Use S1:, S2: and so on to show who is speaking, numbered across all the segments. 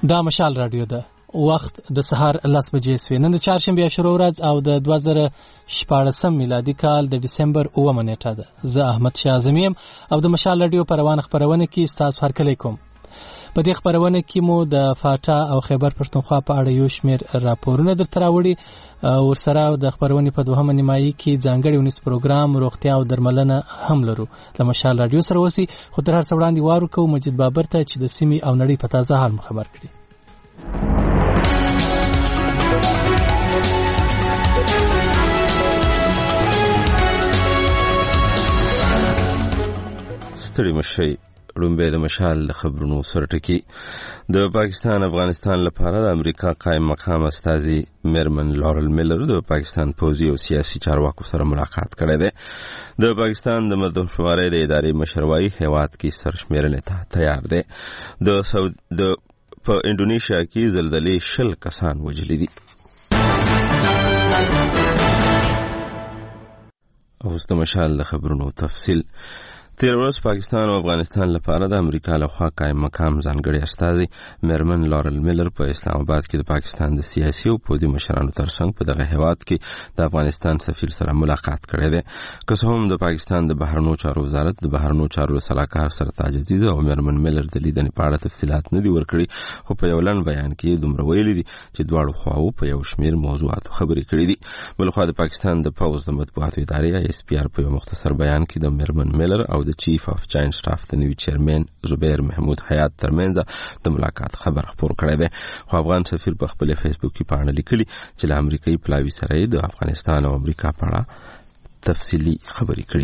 S1: دا مشال رادیو ده. وخت د سهار 10 بجې سوی. نن د چهارشنبه شروع ورځ او د 2014 میلادي کال د ډسمبر 9 نیټه ده. زه احمد شاه اعظمي یم او د مشال رادیو پروانه خبرونه کې تاسو هرکلی کوم. په دې خبرونه کې مو د فاټا او خیبر پښتونخوا په اړه یو شمېر راپورونه درته راوړي. ورسره د خبرونې په دوهمه نیمایي کې ځانګړی ونیس پروګرام روغتیا او درملنه هم لرو. د مشال رادیو سره اوسئ. خو تر هر څه وړاندې وار ورکوو مجید بابر ته چې د سیمې او نړۍ په تازه حال مو خبر کړي.
S2: ستړي مشئ. لومبه د مشال د خبرونو سره ټکی. د پاکستان افغانستان لپاره د امریکا قائم مقام استاذي میرمن لورل میلر د پاکستان پوځي او سیاسي چارواکو سره ملاقات کړی دی. د پاکستان د مردم شماري د ادارې مشروعي هیواد کې سرشمیرنې ته تیار دی. د په انډونیشیا کې زلزلې 20 کسان وژلي دي. اوس د مشال د خبرونو تفصیل. تیر ورځ پاکستان او افغانستان لپاره د امریکا لخوا قائم مقام ځانګړی استازي میرمن لورل میلر په اسلام آباد کې د پاکستان د سیاسي او پوځي مشرانو ترڅنګ په دغه هیواد کې د افغانستان سفیر سره ملاقات کړی دی. که څه هم د پاکستان د بهرنیو چارو وزارت د بهرنیو چارو سلاکار سرتاج عزیز او میرمن میلر د لیدنې په اړه تفصیلات نه دي ورکړي، خو په یو لنډ بیان کې دومره ویلي دي چې دواړو خواو په یو شمېر موضوعاتو خبرې کړې دي. بلخوا د پاکستان د پوځ د مطبوعاتو ادارې SPR په یو مختصر بیان کې د میرمن میلر او د چیف اف جاینټ سټاف د نوي چیرمن زبیر محمود حیات ترمنځ د ملاقات خبر خپور کړی دی. خو افغان سفیر په خپل فیسبوک پاڼه لیکلي چې له امریکایي پلاوي سره د افغانستان او امریکا په اړه تفصیلي خبرې کړي.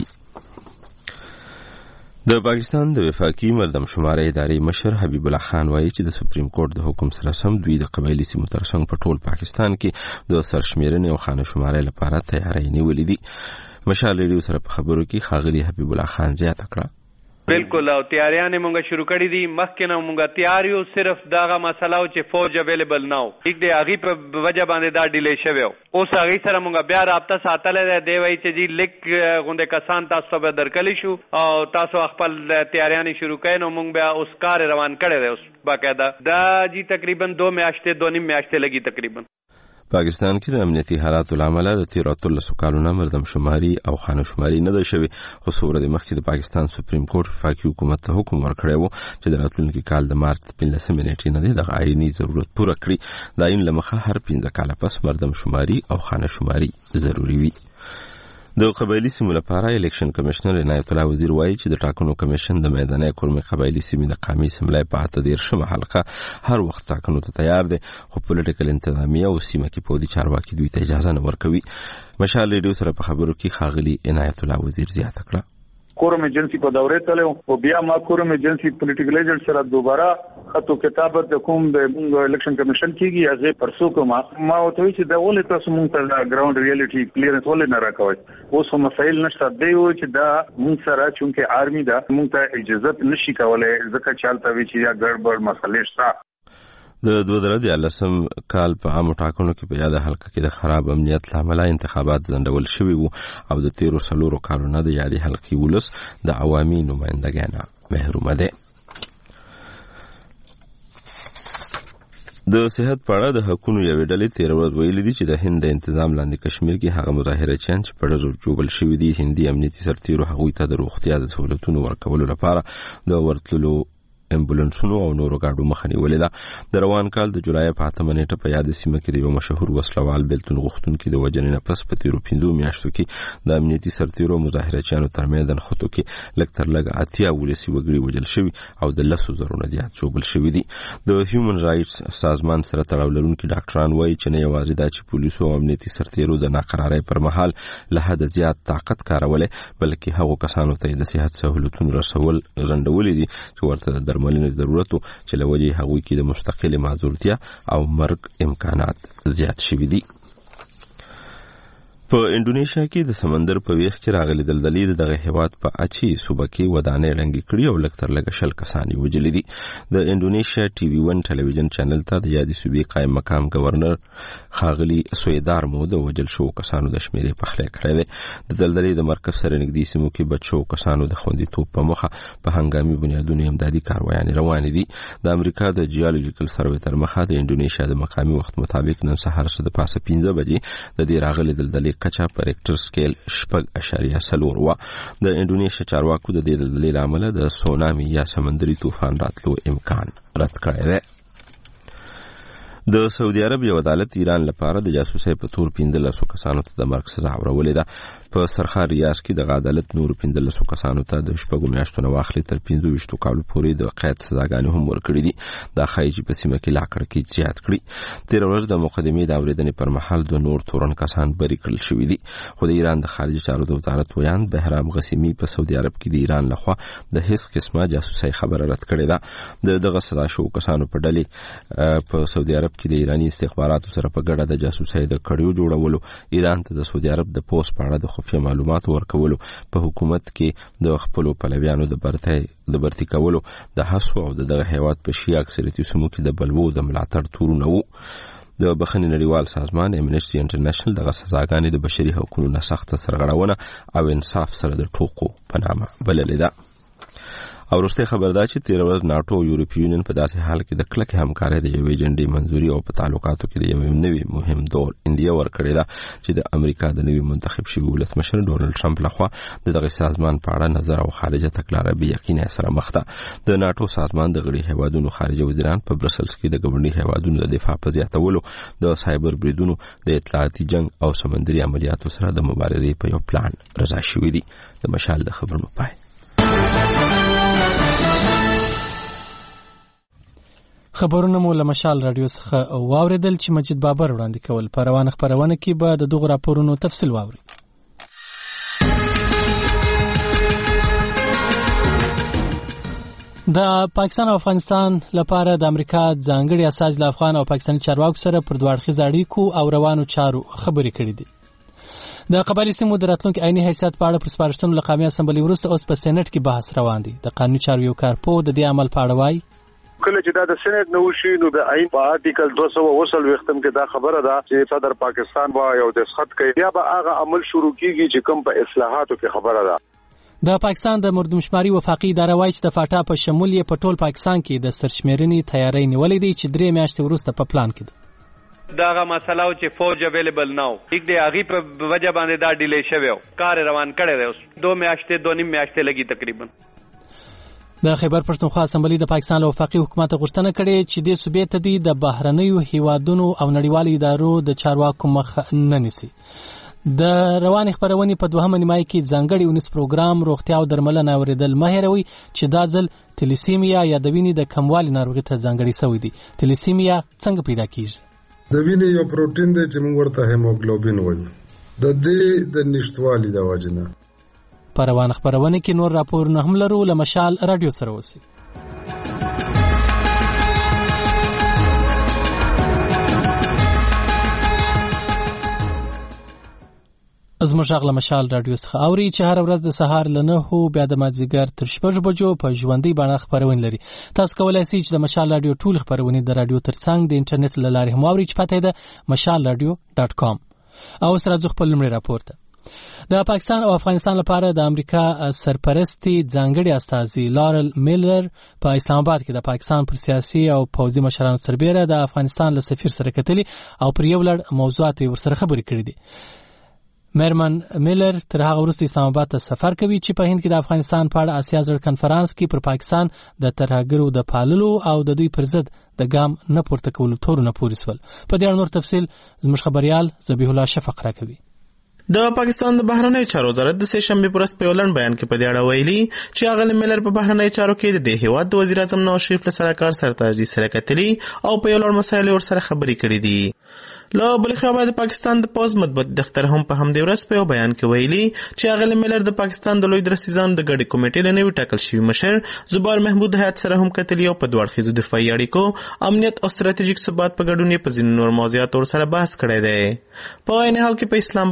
S2: د پاکستان د وفاقي مردم شماري ادارې مشر حبیب الله خان وایي چې د سپریم کورټ د حکم سره سم دوی د قبایلی سیمو ترڅنګ په ټول پاکستان کې د سرشمیرنې او خانه شماري لپاره تیاری نیولې دي. مشال ریډیو سره په خبرو کې ښاغلي حبیب الله خان زیاته کړه.
S3: بالکل او تیاریانې مونږ شروع کړې دي. مخکې نه مونږ تیار یو، صرف دغه مسله او چې فوج اویلیبل نه و، ټیک دی، هغې په وجه باندې دا ډیلی شوی و. اوس هغې سره مونږ بیا رابطه ساتلی دی. دی وایي چې جی لیک غوندې کسان تاسو ته به درکلی شو او تاسو خپل تیاریانې شروع کړئ. نو مونږ بیا اوس کار روان کړی دی اوس باقاعده. دا جی تقریبا 2 میاشتې 2.5 میاشتې لګي تقریبا.
S2: پاکستان کې د امنیتي حالاتو لامل د تیر 13 کالونو مردم شماري او خانه شماري نه ده شوی. خو څو ورځې مخکې د پاکستان سپریم کورټ وفاقي حکومت ته حکم ورکړی و چې د راتلونکي کال د مارچ 15 نیټې نه د آئینی ضرورت پوره کړي. د آئین له مخه هر 15 کاله پس مردم شماري او خانه شماري ضروري وي. د قبایلی سیمو لپاره الیکشن کمشنر عنایت الله وزیر وایي چې د ټاکنو کمیشن د میداني کورمې قبایلی سیمې د قامي اسمبلی په 18 حلقه هر وخت ټاکنو ته تیار دی، خو پولیټیکل انتظامیه او سیمه کې پوځي چارواکي دوی ته اجازه نه ورکوي. مشال ریډیو سره په خبرو کې ښاغلي عنایت الله وزیر زیاته کړه.
S4: کورم ایجنسی په دورې تلو او بیا ما کورم ایجنسی پولیټیکل ایجنټ سره دوباره خطو کتابت کوم د الیکشن کمیشن کیږي هغه پرسو کوما ما وته چې دا ولې تاسو مونږ ته ګراوند ریالټي کلیرنس ولې نه راکوي. اوس هم مسایل نشته دی چې دا مونږ سره چونکه آرمی دا مونږ ته اجازه نشي کولای ځکه چالتوي چې یا ګډوډ مسلې شته.
S2: د 2013 کال په عامو ټاکنو کې په یاده حلقه کې د خراب امنیت لامل انتخابات ځنډول شوي وو او د 13 کالونو د یادې حلقې ولس د عوامي نمائندګانو محروم دي. د صحت په اړه د حقوقو یوې ډلې تیر ورځ ویلي دي چې د هند د انتظام لاندې کشمیر کې هغه مظاهرچیان چې په ډزو جوړل شوي دي هندي امنیتي سرتیرو هغوی ته د روغتیا د سہولتونو ورکولو لپاره د ورتللو امبولانسونو او نورو ګاډو مخه نیولې ده. د روان کال د جولای په 8 نیټه په یاد سیمه کې د یو مشهور وسلوال بیلتون غوښتونکي د وژنې نه پس په تیرو 5 میاشتو کې د امنیتي سرتیرو مظاهرچیانو ترمنځ د نښتو کې لږ تر لږه 80 ولسي وګړي وژل شوي او د 10,000 نه زیات ژوبل شوي دي. د هیومن رائټس سازمان سره تړاو لرونکي ډاکټران وایي چې نه یوازې دا چې پولیسو او امنیتي سرتیرو د ناقرارۍ پر مهال له حد زیات طاقت کارولی، بلکې هغو کسانو ته د صحت سہولتونو رسول ځنډولي دي چې ورته درملنې ضرورتو چې له وجې هغوی کې د مستقل معذورتیا او مرګ امکانات زیات شوي دي. په انډونیشیا کې د سمندر په ویخ کې راغلي دلدلې دغه هیواد په اچي صوبه کې ودانۍ ړنګې کړي او لږ تر لږه 10 کسان یې وژلي دي. د انډونیشیا ټي وي 1 ټلویزیون چینل ته د یادې صوبې قایم مقام گورنر ښاغلي سویدار مو د وژل شوو کسانو د شمیرې پخلی کړی دی. د دلدلې د مرکز سره نږدې سیمو کې بچ شوو کسانو د خوندیتوب په موخه په هنګامي بنیادونو امدادي کاروایانې روانې دي. د امریکا د جیولوژیکل سروې تر مخه د انډونیشیا د مقامي وخت مطابق نن سهار د پاسه 15 بجې د دې راغلي دلدلې کچا په ریکټر سکیل 6.4 و. د انډونیشیا چارواکو د دې دلدلې له امله د سونامي یا سمندري طوفان راتلو امکان رد کړی دی. د سعودي عرب یو عدالت ایران لپاره د جاسوسۍ په تور 15 کسانو ته د مرګ سزا ورولې ده. په سرخار ریاض کې د عدالت نور 15 کسانو ته د شپږو میاشتو نه واخلي تر 25 کالو پورې د قید سزاګانې هم ورکړې دي. دا ښایي چې په سیمه کې لا کړکېچ زیات کړي. تېره ورځ د مقدمې د اورېدنې پر مهال د نور تورن کسان بری کړل شوي دي. خو د ایران د خارجي چارو د وزارت ویان بهرام غسیمي په سعودي عرب کې د ایران لخوا د هیڅ قسمه جاسوسۍ خبره رد کړې ده. د دغه سزا شوو کسانو په ډلې په سعودي عرب کې د ایراني استخباراتو سره په ګډه د جاسوسۍ د کړیو جوړولو، ایران ته د سعودي عرب د پوسټ په اړه د خفیه معلوماتو ورکولو، په حکومت کې د خپلو پلویانو د برتي کولو، د هڅو او دغه هیواد په شي اکثریتي سیمو کې د بلوو د ملاتړ تورونه وو. د بخښنې نړیوال سازمان امنیسټي انټرنیشنل دغه سزاګانې د بشري حقوقو نه سخته سرغړونه او انصاف سره د ټوکو په نامه بللې ده. او وروستۍ خبر دا چې 13 ورځ ناټو او یورپي یونین په داسې حال کې د کلکې همکارۍ د یوې ایجنډې منځوري او په تعلقاتو کې د یوې نوې مهم دور انډیا ورکړې ده چې د امریکا د نوي منتخب شوي ولسمشر ډونالډ ټرمپ لخوا د دغه سازمان په اړه نظر او خارجه تګلاره بې یقینۍ سره مخ ده. د ناټو سازمان د غړي هیوادونو خارجه وزیران په برسلز کې د ګاونډي هیوادونو د دفاع په زیاتولو، د سایبر بریدونو، د اطلاعاتي جنگ او سمندري عملیاتو سره د مبارزې په یو پلان رضا شوي دي. د مشال د خبرونو پای.
S1: خبرونه مو له مشال رادیو څخه واوریدل چې مجید بابر وړاندې کول. په روانه خبرونه کې به د دغو راپورونو تفصیل واوري. د پاکستان او افغانستان لپاره د امریکا ځانګړي استازي له افغان او پاکستاني چارواکو سره پر دوه اړخیزو اړیکو او روانو چارو خبرې کړې دي. د قبایلي سیمو د راتلونکي عیني حیثیت په اړه پر سپارښتنو له قومي اسمبلۍ وروسته اوس په سېنات کې بحث روان دی. د قانوني چارو یو کارپوه د دې عمل په اړه وایي
S5: کله چې دا د سېنات نو شي نو د آئین په آرټیکل 200 کې دا خبره ده چې صدر پاکستان با یو دسخط کوي یا به هغه عمل شروع کیږي چې کوم په اصلاحاتو کې خبره ده.
S1: د پاکستان د مردمشماري وفاقي اداره وایي چې د فاټا په شمول یې په ټول پاکستان کې د سرشمیرنې تیاری نیولې دی چې 3 میاشتې وروسته په پلان کې ده.
S3: داغه مسله چې فوج اویلیبل نو یک دی اغي په وجه باندې دا ډیلی شوی کار روان کړی دی. اوس 2 میاشتې 2.5 میاشتې لګي تقریبا.
S1: د خیبر پښتونخوا اسمبلی د پاکستان له وفاقي حکومت غوښتنه کړې چې د صوبې ته د بهرنیو هیوادونو او نړیوالو ادارو د چارواکو مخ نه نیسي. د روانې خبرونې په دوهمه نیمایي کې ځانګړي اونیس پروګرام روغتیا او درملنه اوریدل مه هېروئ چې دا ځل تلیسیمیا یا د وینې د کموالي ناروغي ته ځانګړي شوی دی. تلیسیمیا څنګه پیدا کیږي؟
S6: د وینې یو پروتین دی چې موږ ورته هیموګلوبین وایو. د دې د نشټوالي د وجې نه
S1: په روانه خبرونه کې نور راپورونه هم لرو. له مشال رادیو سره اوسئ. زموږ غږ له مشال رادیو څخه اوري چې هر ورځ د سهار له 9 بیا د مازدیګر تر 6 بجو په ژوندۍ بڼه خبرونه لري. تاسو کولای شئ چې د مشال رادیو ټول خبرونه د رادیو ترڅنګ د انټرنیټ له لارې هم اورئ چې پته ده mashalradio.com. او سره ځو خپل لمړي راپور ته. د پاکستان او افغانستان لپاره د امریکا سرپرستی ځانګړي استازي لارل میلر په اسلام آباد کې د پاکستان پر سیاسي او پوځي مشرانو سربېره د افغانستان له سفیر سره کتلي او پر یو لړ موضوعات ورسره خبرې کړې دي. میرمن میلر تر هغه وروسته اسلام آباد ته سفر کوي چې په هند کې د افغانستان په اړه اسیا زړه کنفرانس کې پر پاکستان د ترهګرو د پاللو او د دوی پر ضد د ګام نه پورته کولو تورونه پورې سول. په دې اړه نور تفصیل زموږ خبريال ذبیح الله شفق راکوي.
S7: د پاکستان د بهرنیو چارو وزارت د سه شنبه پر ورځ په ولن بیان کې په دې اړه ویلي چې هغه میلر په بهرنیو چارو کې د هیواد د وزیر اعظم نواز شریف سره کار سرتاجي سره کتلي او په یو لړ مسایل ورسره خبرې کړې دي. له بل خوا د پاکستان د پوز مطبوعات دفتر هم په همدې ورځ په بیان کې ویلي چې هغه میلر د پاکستان د لوی درسیزان د ګډي کمیټې له نوي ټاکل شوی مشر زبیر محمود حیات سره هم کتلي او په دوه اړخیزو دفاعي اړیکو، امنیت او ستراتیژیک ثبات په ګډون په ځینو نور موضوعاتو سره بحث کړی دی. په عین حال کې په اسلام آباد کې د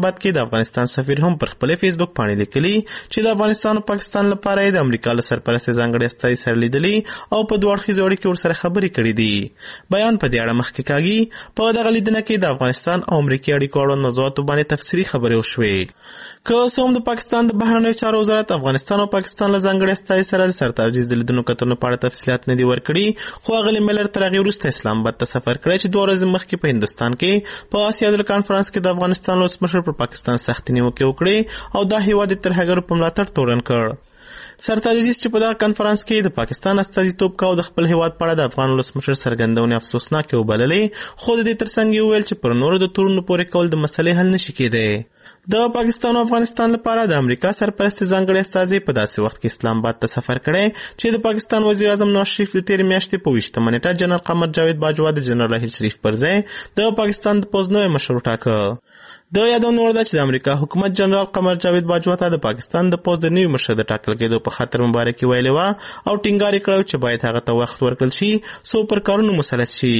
S7: د افغانستان سفیر هم پر خپل فیسبوک باندې لیکلي چې د افغانستان او پاکستان لپاره د امریکا له سرپرست ځانګړي استازي سره لیدلي او په دوه اړخیزو اړیکو ورسره خبرې کړې دي. بیان په دې اړه مخکې کاږي په دغه لیدنه کې د افغانستان او امریکا اړیکو اړوند موضوعاتو باندې تفصیلي خبرې وشوې. که څه هم د پاکستان د بهرنیو چارو وزارت افغانستان او پاکستان له ځانګړي استازي سره د سرتاجیز د لیدنو کتنو په اړه تفصیلات نه دي ورکړي، خو اغلې ملر تر هغې وروسته اسلام آباد ته سفر کړی چې 2 ورځې مخکې په هندوستان کې په آسیا د کانفرنس کې د افغانستان ولسمشر پر پاکستان سختې نیوکې وکړې او دا هیواد یې تر هغې په ملاتړ تورن کړ. سرتاجیز چې په دغه کانفرنس کې د پاکستان استازیتوب کاوه د خپل هیواد په اړه د افغان ولسمشر څرګندونې افسوسناکې وبللې، خو د دې ترڅنګ یې وویل چې پر نورو د تورونو پورې کول د مسلې حل نشي کېدی. د پاکستان او افغانستان لپاره د امریکا سرپرست ځانګړي استازي په داسې وخت کې اسلام آباد ته سفر کړی چې د پاکستان وزیر اعظم نواز شریف د تېرې میاشتې په 20 نیټه جنرال قمر جاوید باجوا د جنرال راحیل شریف پر ځای د پاکستان د پوځ نوی مشر وټاکه. د یادونه وړ ده چې د امریکا حکومت جنرال قمر جاوید باجوا ته د پاکستان د پوځ د نوي مشر د ټاکل کېدو په خاطر مبارکي ویلې وه او ټینګار یې کړی چې باید هغه ته وخت ورکړل شي څو پر کارونو مسلط شي.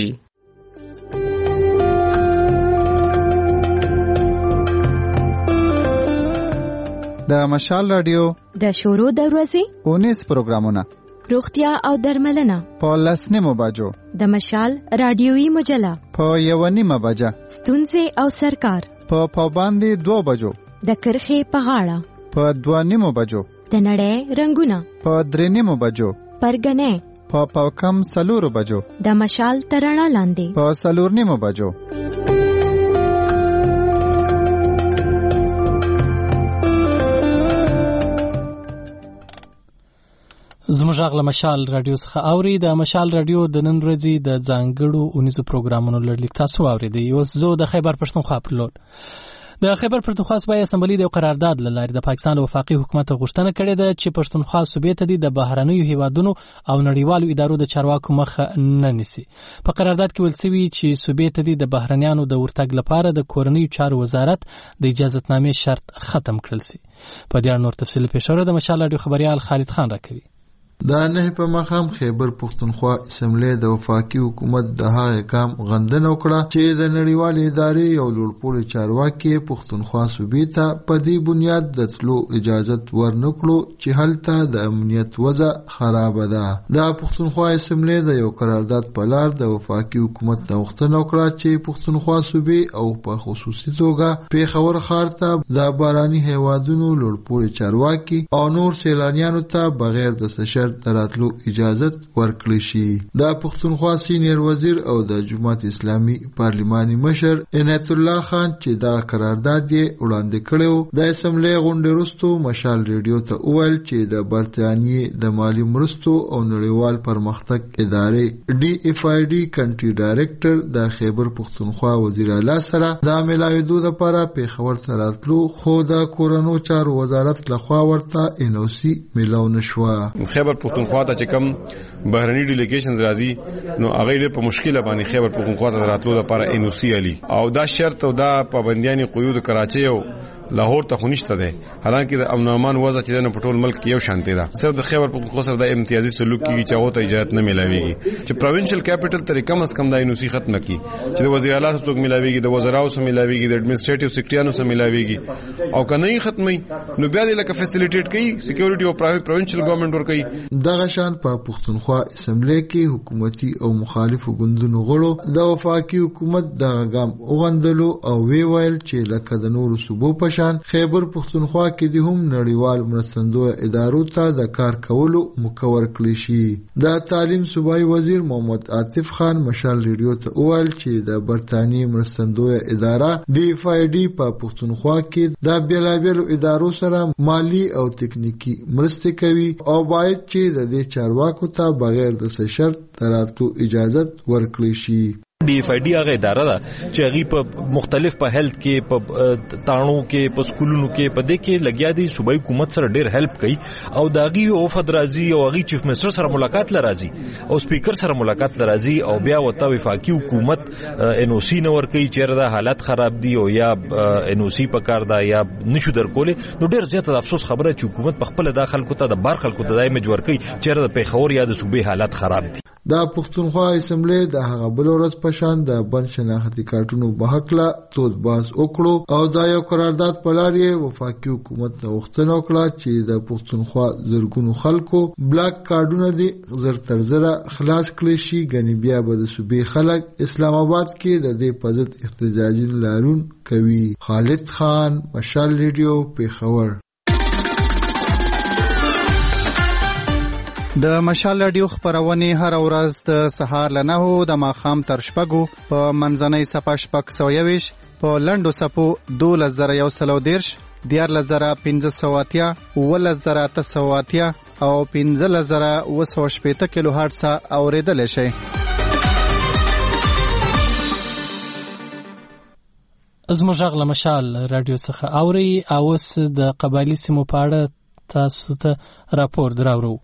S8: د مشال رادیو
S9: د شورو د ورځې
S8: 19 پروګرامونه
S9: روغتیا او درملنه
S8: په 10 بجو
S9: د مشال رادیوي مجله
S8: په 1 بجه
S9: ستونزې او سرکار
S8: په پابندي 2 بجو
S9: د کرخې په غاړه
S8: په 2 بجو
S9: د نړۍ رنگونه
S8: په 3 بجو
S9: پرګنې
S8: په کم 4 بجو
S9: د مشال ترڼا لاندې
S8: په 4 بجو.
S1: زموږ غږ له مشال رادیو څخه اوري. د مشال رادیو د نن ورځې د ځانګړو اونیزو پروګرامونو لړلیک تاسو اورېدئ. اوس زه د خیبر پښتونخوا پر لور د خیبر پښتونخوا صوبایي اسمبلي د قرارداد له لارې د پاکستان وفاقي حکومت غوښتنه کړې ده چې پښتونخوا صوبې ته د بهرنیو هیوادونو او نړیوالو ادارو د چارواکو مخه نه نیسي. په قرارداد کې ویل شوي چې صوبې ته د بهرنیانو د ورتګ لپاره د کورنیو چارو وزارت د اجازتنامې شرط ختم کړل شي. په دې اړه نور تفصیل پیښوره د مشال رادیو خبريال خالد خان راکوي.
S10: دا نه په مخام خیبر پښتونخوا اسمبلی د وفاقي حکومت د هغه کام غندنه وکړه چې د نړیوال ادارې یو لوړپوړي چارواکي پښتونخوا صوبې ته په دې بنیاد د تلو اجازت ورنکړو چې هلته د امنیت وضع خراب ده. د پښتونخوا اسمبلی د یو قرارداد په لار د وفاقي حکومت غوښتنه وکړه چې پښتونخوا صوبې او په خصوصي توګه پیښور ښار ته د باراني هیوادونو لوړپوړي چارواکي او نور سیلانیانو ته بغیر د شرط دراتلو اجازت ورکړل شي. د پښتونخوا سینیر وزیر او د جماعت اسلامي پارلماني مشر عنایت الله خان چې دا قرارداد یې وړاندې کړو د اسمبلی غونډې وروسته مشال ریډیو ته وویل چې د برتانیې د مالی مرستو او نړیوال پرمختګ ادارې DFID کنټری ډایریکټر د خیبر پښتونخوا وزیر اعلی سره د ملاویدو لپاره پیښور ته راتلو خو د کورونو چارو وزارت لخوا ورته NOC ملاو نشوه.
S11: خیبر پښتونخوا ته چې کوم بهرني ډیلیګیشنز راځي نو هغه ډېر په مشکل باندې خیبر پښتونخوا ته راتلو لپاره NOC علي او دا شرط او دا پابندیان قیود کراچي او لاهور ته خونشته ده. حالانکه د امن امان وضع چې د پټول ملک یو شانته ده. صرف د خیبر پښتونخوا سره د امتیازي سلوک کیږي چې هغه ته اجازه نه ملاويږي چې پروینشل کیپټل ته کم از کم د NOC ختم کی چې د وزیر اعلی څخه ملاويږي د وزراو سره ملاويږي د اډمنسټریټیو سیکټریانو سره ملاويږي او کنه یې ختمي نو بیا د لکه فیسیلیټیټ کوي سکیورټي او پروینشل ګورنمنت ور کوي.
S10: دغه شان په پښتونخوا اسمبلی کې حکومتي او مخالفو ګوندونو غړو د وفاقي حکومت د غام اوغندلو او ویل چې لکه د نورو صوبو په شان خیبر پښتونخوا کې د هم نړیوال مرستندوی ادارو ته د کار کولو مکور کړی شي. د تعلیم صوبایي وزیر محمد عاطف خان مشال ریډیو ته وویل چې د برتانیې مرستندوی اداره DFID په پښتونخوا کې د بیلابیلو ادارو سره مالی او تکنیکی مرستې کوي او باید چې د دې چارواکو ته بغیر د شرط تراتو اجازت ورکړي شي.
S12: DFID هغه اداره ده چې هغه په مختلف په هیلث کې په تانو کې په سکولونو کې په دې کې لګیا دي صوبایي حکومت سره ډېر هیلپ کوي او داغي وفد راځي او هغه چیف منسٹر سره ملاقات لرازي او سپیکر سره ملاقات لرازي او بیا وته وفاقي حکومت NOC نور کوي چې دا حالت خراب دي او یا NOC په کار ده یا نشو درکولې نو ډېر زیات افسوس خبره چې حکومت په خپل داخل کو ته د بار خلکو ته دای مجبور کوي چې د پیښور یا د صوبې حالت خراب دي.
S10: د پښتونخوا اسمبلی د هغه بل ورځ په شان د بند شناختی کارتونو بحقله تود باز وکړو او دا یو قرارداد په لار یې وفاقي حکومت ته غوښتنه وکړه چې د پښتونخوا زرګونو خلکو بلاک کارډونه دي زر تر زره خلاص کړي شي. ګنې بیا به د صوبې خلک اسلام آباد کې د دې په ضد احتجاجي لارون کوي. خالد خان، مشال ریډیو، پیښور.
S8: د مشال رادیو خبرونه هر ورځ د سهار له 9 د ماښام تر 6 په منځنۍ صفه 620 په لندو صفو 2110 14580 11880 او 15980 کیلو هرتز اوریدل شي.
S1: زموږ غږ مشال رادیو څخه اوري او اوس د قبایلی سیمو په اړه تاسو ته راپور دراوړو.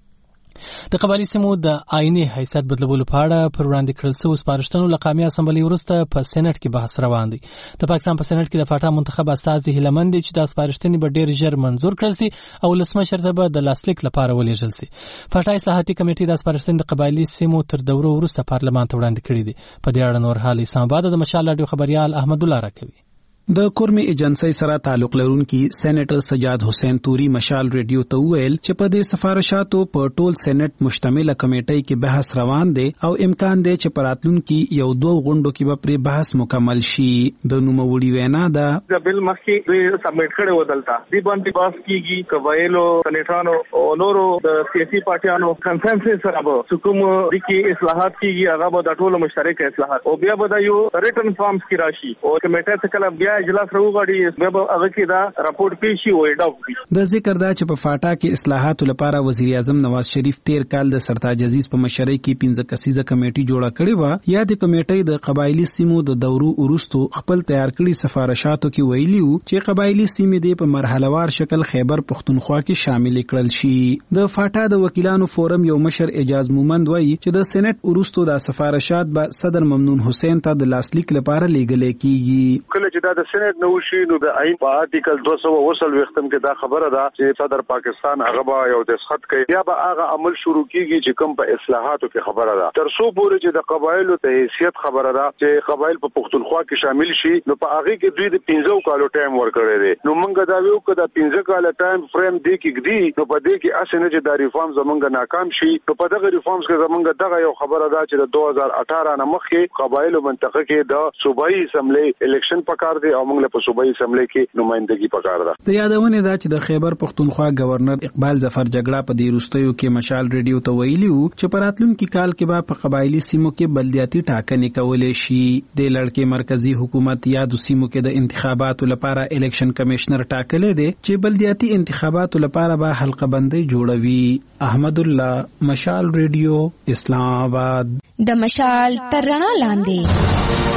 S1: د قبایلی سیمو د آئینی حیثیت بدلولو په اړه پر وړاندې کړل شوی سپارښتنو له قومي اسمبلی وروسته په سېنات کې بحث روان دی. د پاکستان په سېنات کې د فاټا منتخب استازي هیلمند دي چې د سپارښتنې به ډېر ژر منزور کړل شي او ولسمشر ته به د لاسلیک لپاره ولېږل شي. فاټا اصلاحاتي کمیټې د سپارښتنې د قبایلی سیمو تر دوره وروسته پارلمان ته وړاندې کړې دي. په دې اړه نور حال اسلام آباد د مشال رادیو خبريال احمد الله راکوي.
S13: د کورمي ایجنسی سره تعلق لرونکي سېنیټر سجاد حسین توري مشال ریډیو ته ویل چې په دې سفارشاتو په ټول سېنیټ مشتمله کمیټې کې بحث روان دی او امکان دی چې پراتلونکي یو دوه غونډو کې به پر بحث مکمل شي. د نوموړي وینا ده
S14: د بل مخکې دوی سبمیټ کړي ودلتا دی باندې بحث کیږي قبایلو سېنیټانو او نورو د سیاسي پارټیانو کنسنسس سره به کوم د کې اصلاحات کیږي هغه به د ټولو مشترک اصلاحات او بیا به د یو ریټن فارمز کې راشي او کمیټه څخه کله بیا اجلاس راوغړي به هغه کې دا راپورټ پیشي او اډاپ
S13: د ذکر دا چې په فاټا کې اصلاحاتو لپاره وزیر اعظم نواز شریف 13 کال د سرتاج عزیز په مشرۍ کې 15 کسیزه کمیټه جوړه کړې و. یا د کمیټې د قبایلی سیمو د دورو ورستو خپل تیار کړي سفارشاتو کې ویلي وو چې قبایلی سیمې د په مرحلهوار شکل خیبر پښتونخوا کې شامل کړل شي. د فاټا د وکیلانو فورم یو مشر اعجاز مومند وایي چې د سېنات ورستو د سفارشات به صدر ممنون حسین ته د لاسلیک لپاره لیږل کیږي.
S5: کله چې دا د سېنات نو شي نو د آئین په آرټیکل 200 وختم کې دا خبره ده چې صدر پاکستان هغه به یو دسخط کوي یا به هغه عمل شروع کیږي چې کوم په اصلاحاتو کې خبره ده تر څو پورې چې د قبایلو ته حیثیت خبره ده چې قبایل په پښتونخوا کې شامل شي نو په هغه کې دوی د 15 کالو ټایم ورکړی دی. نو موږ دا ویو چې د 15 کال ټایم فریم دی کې دی نو په دې کې اسنه چې د ریفارم زمونږ ناکام شي نو په دغه ریفارمز کې زمونږ دغه یو خبره ده چې د 2018 نه مخکې قبایلو منطقه کې د صوبایي اسمبلی الیکشن پکار دی او موږ له صوبایي اسمبلی کې نمائندګي پکار ده.
S13: د یادونه ده چې د خیبر پښتونخوا گورنر اقبال ظفر جګړه په دې وروستیو کې مشال ریډیو ته ویلي وو چې په راتلونکي کال کې به په قبایلی سیمو کې بلدیاتي ټاکنې کولې شي. د لړکې مرکزی حکومت یا د سیمو کې د انتخاباتو لپاره الیکشن کمشنر ټاکلې دي چې بلدیاتي انتخاباتو لپاره به حلقه بندي جوړوي. احمد الله، مشال ریډیو، اسلام آباد.
S9: د مشال تر رڼا لاندې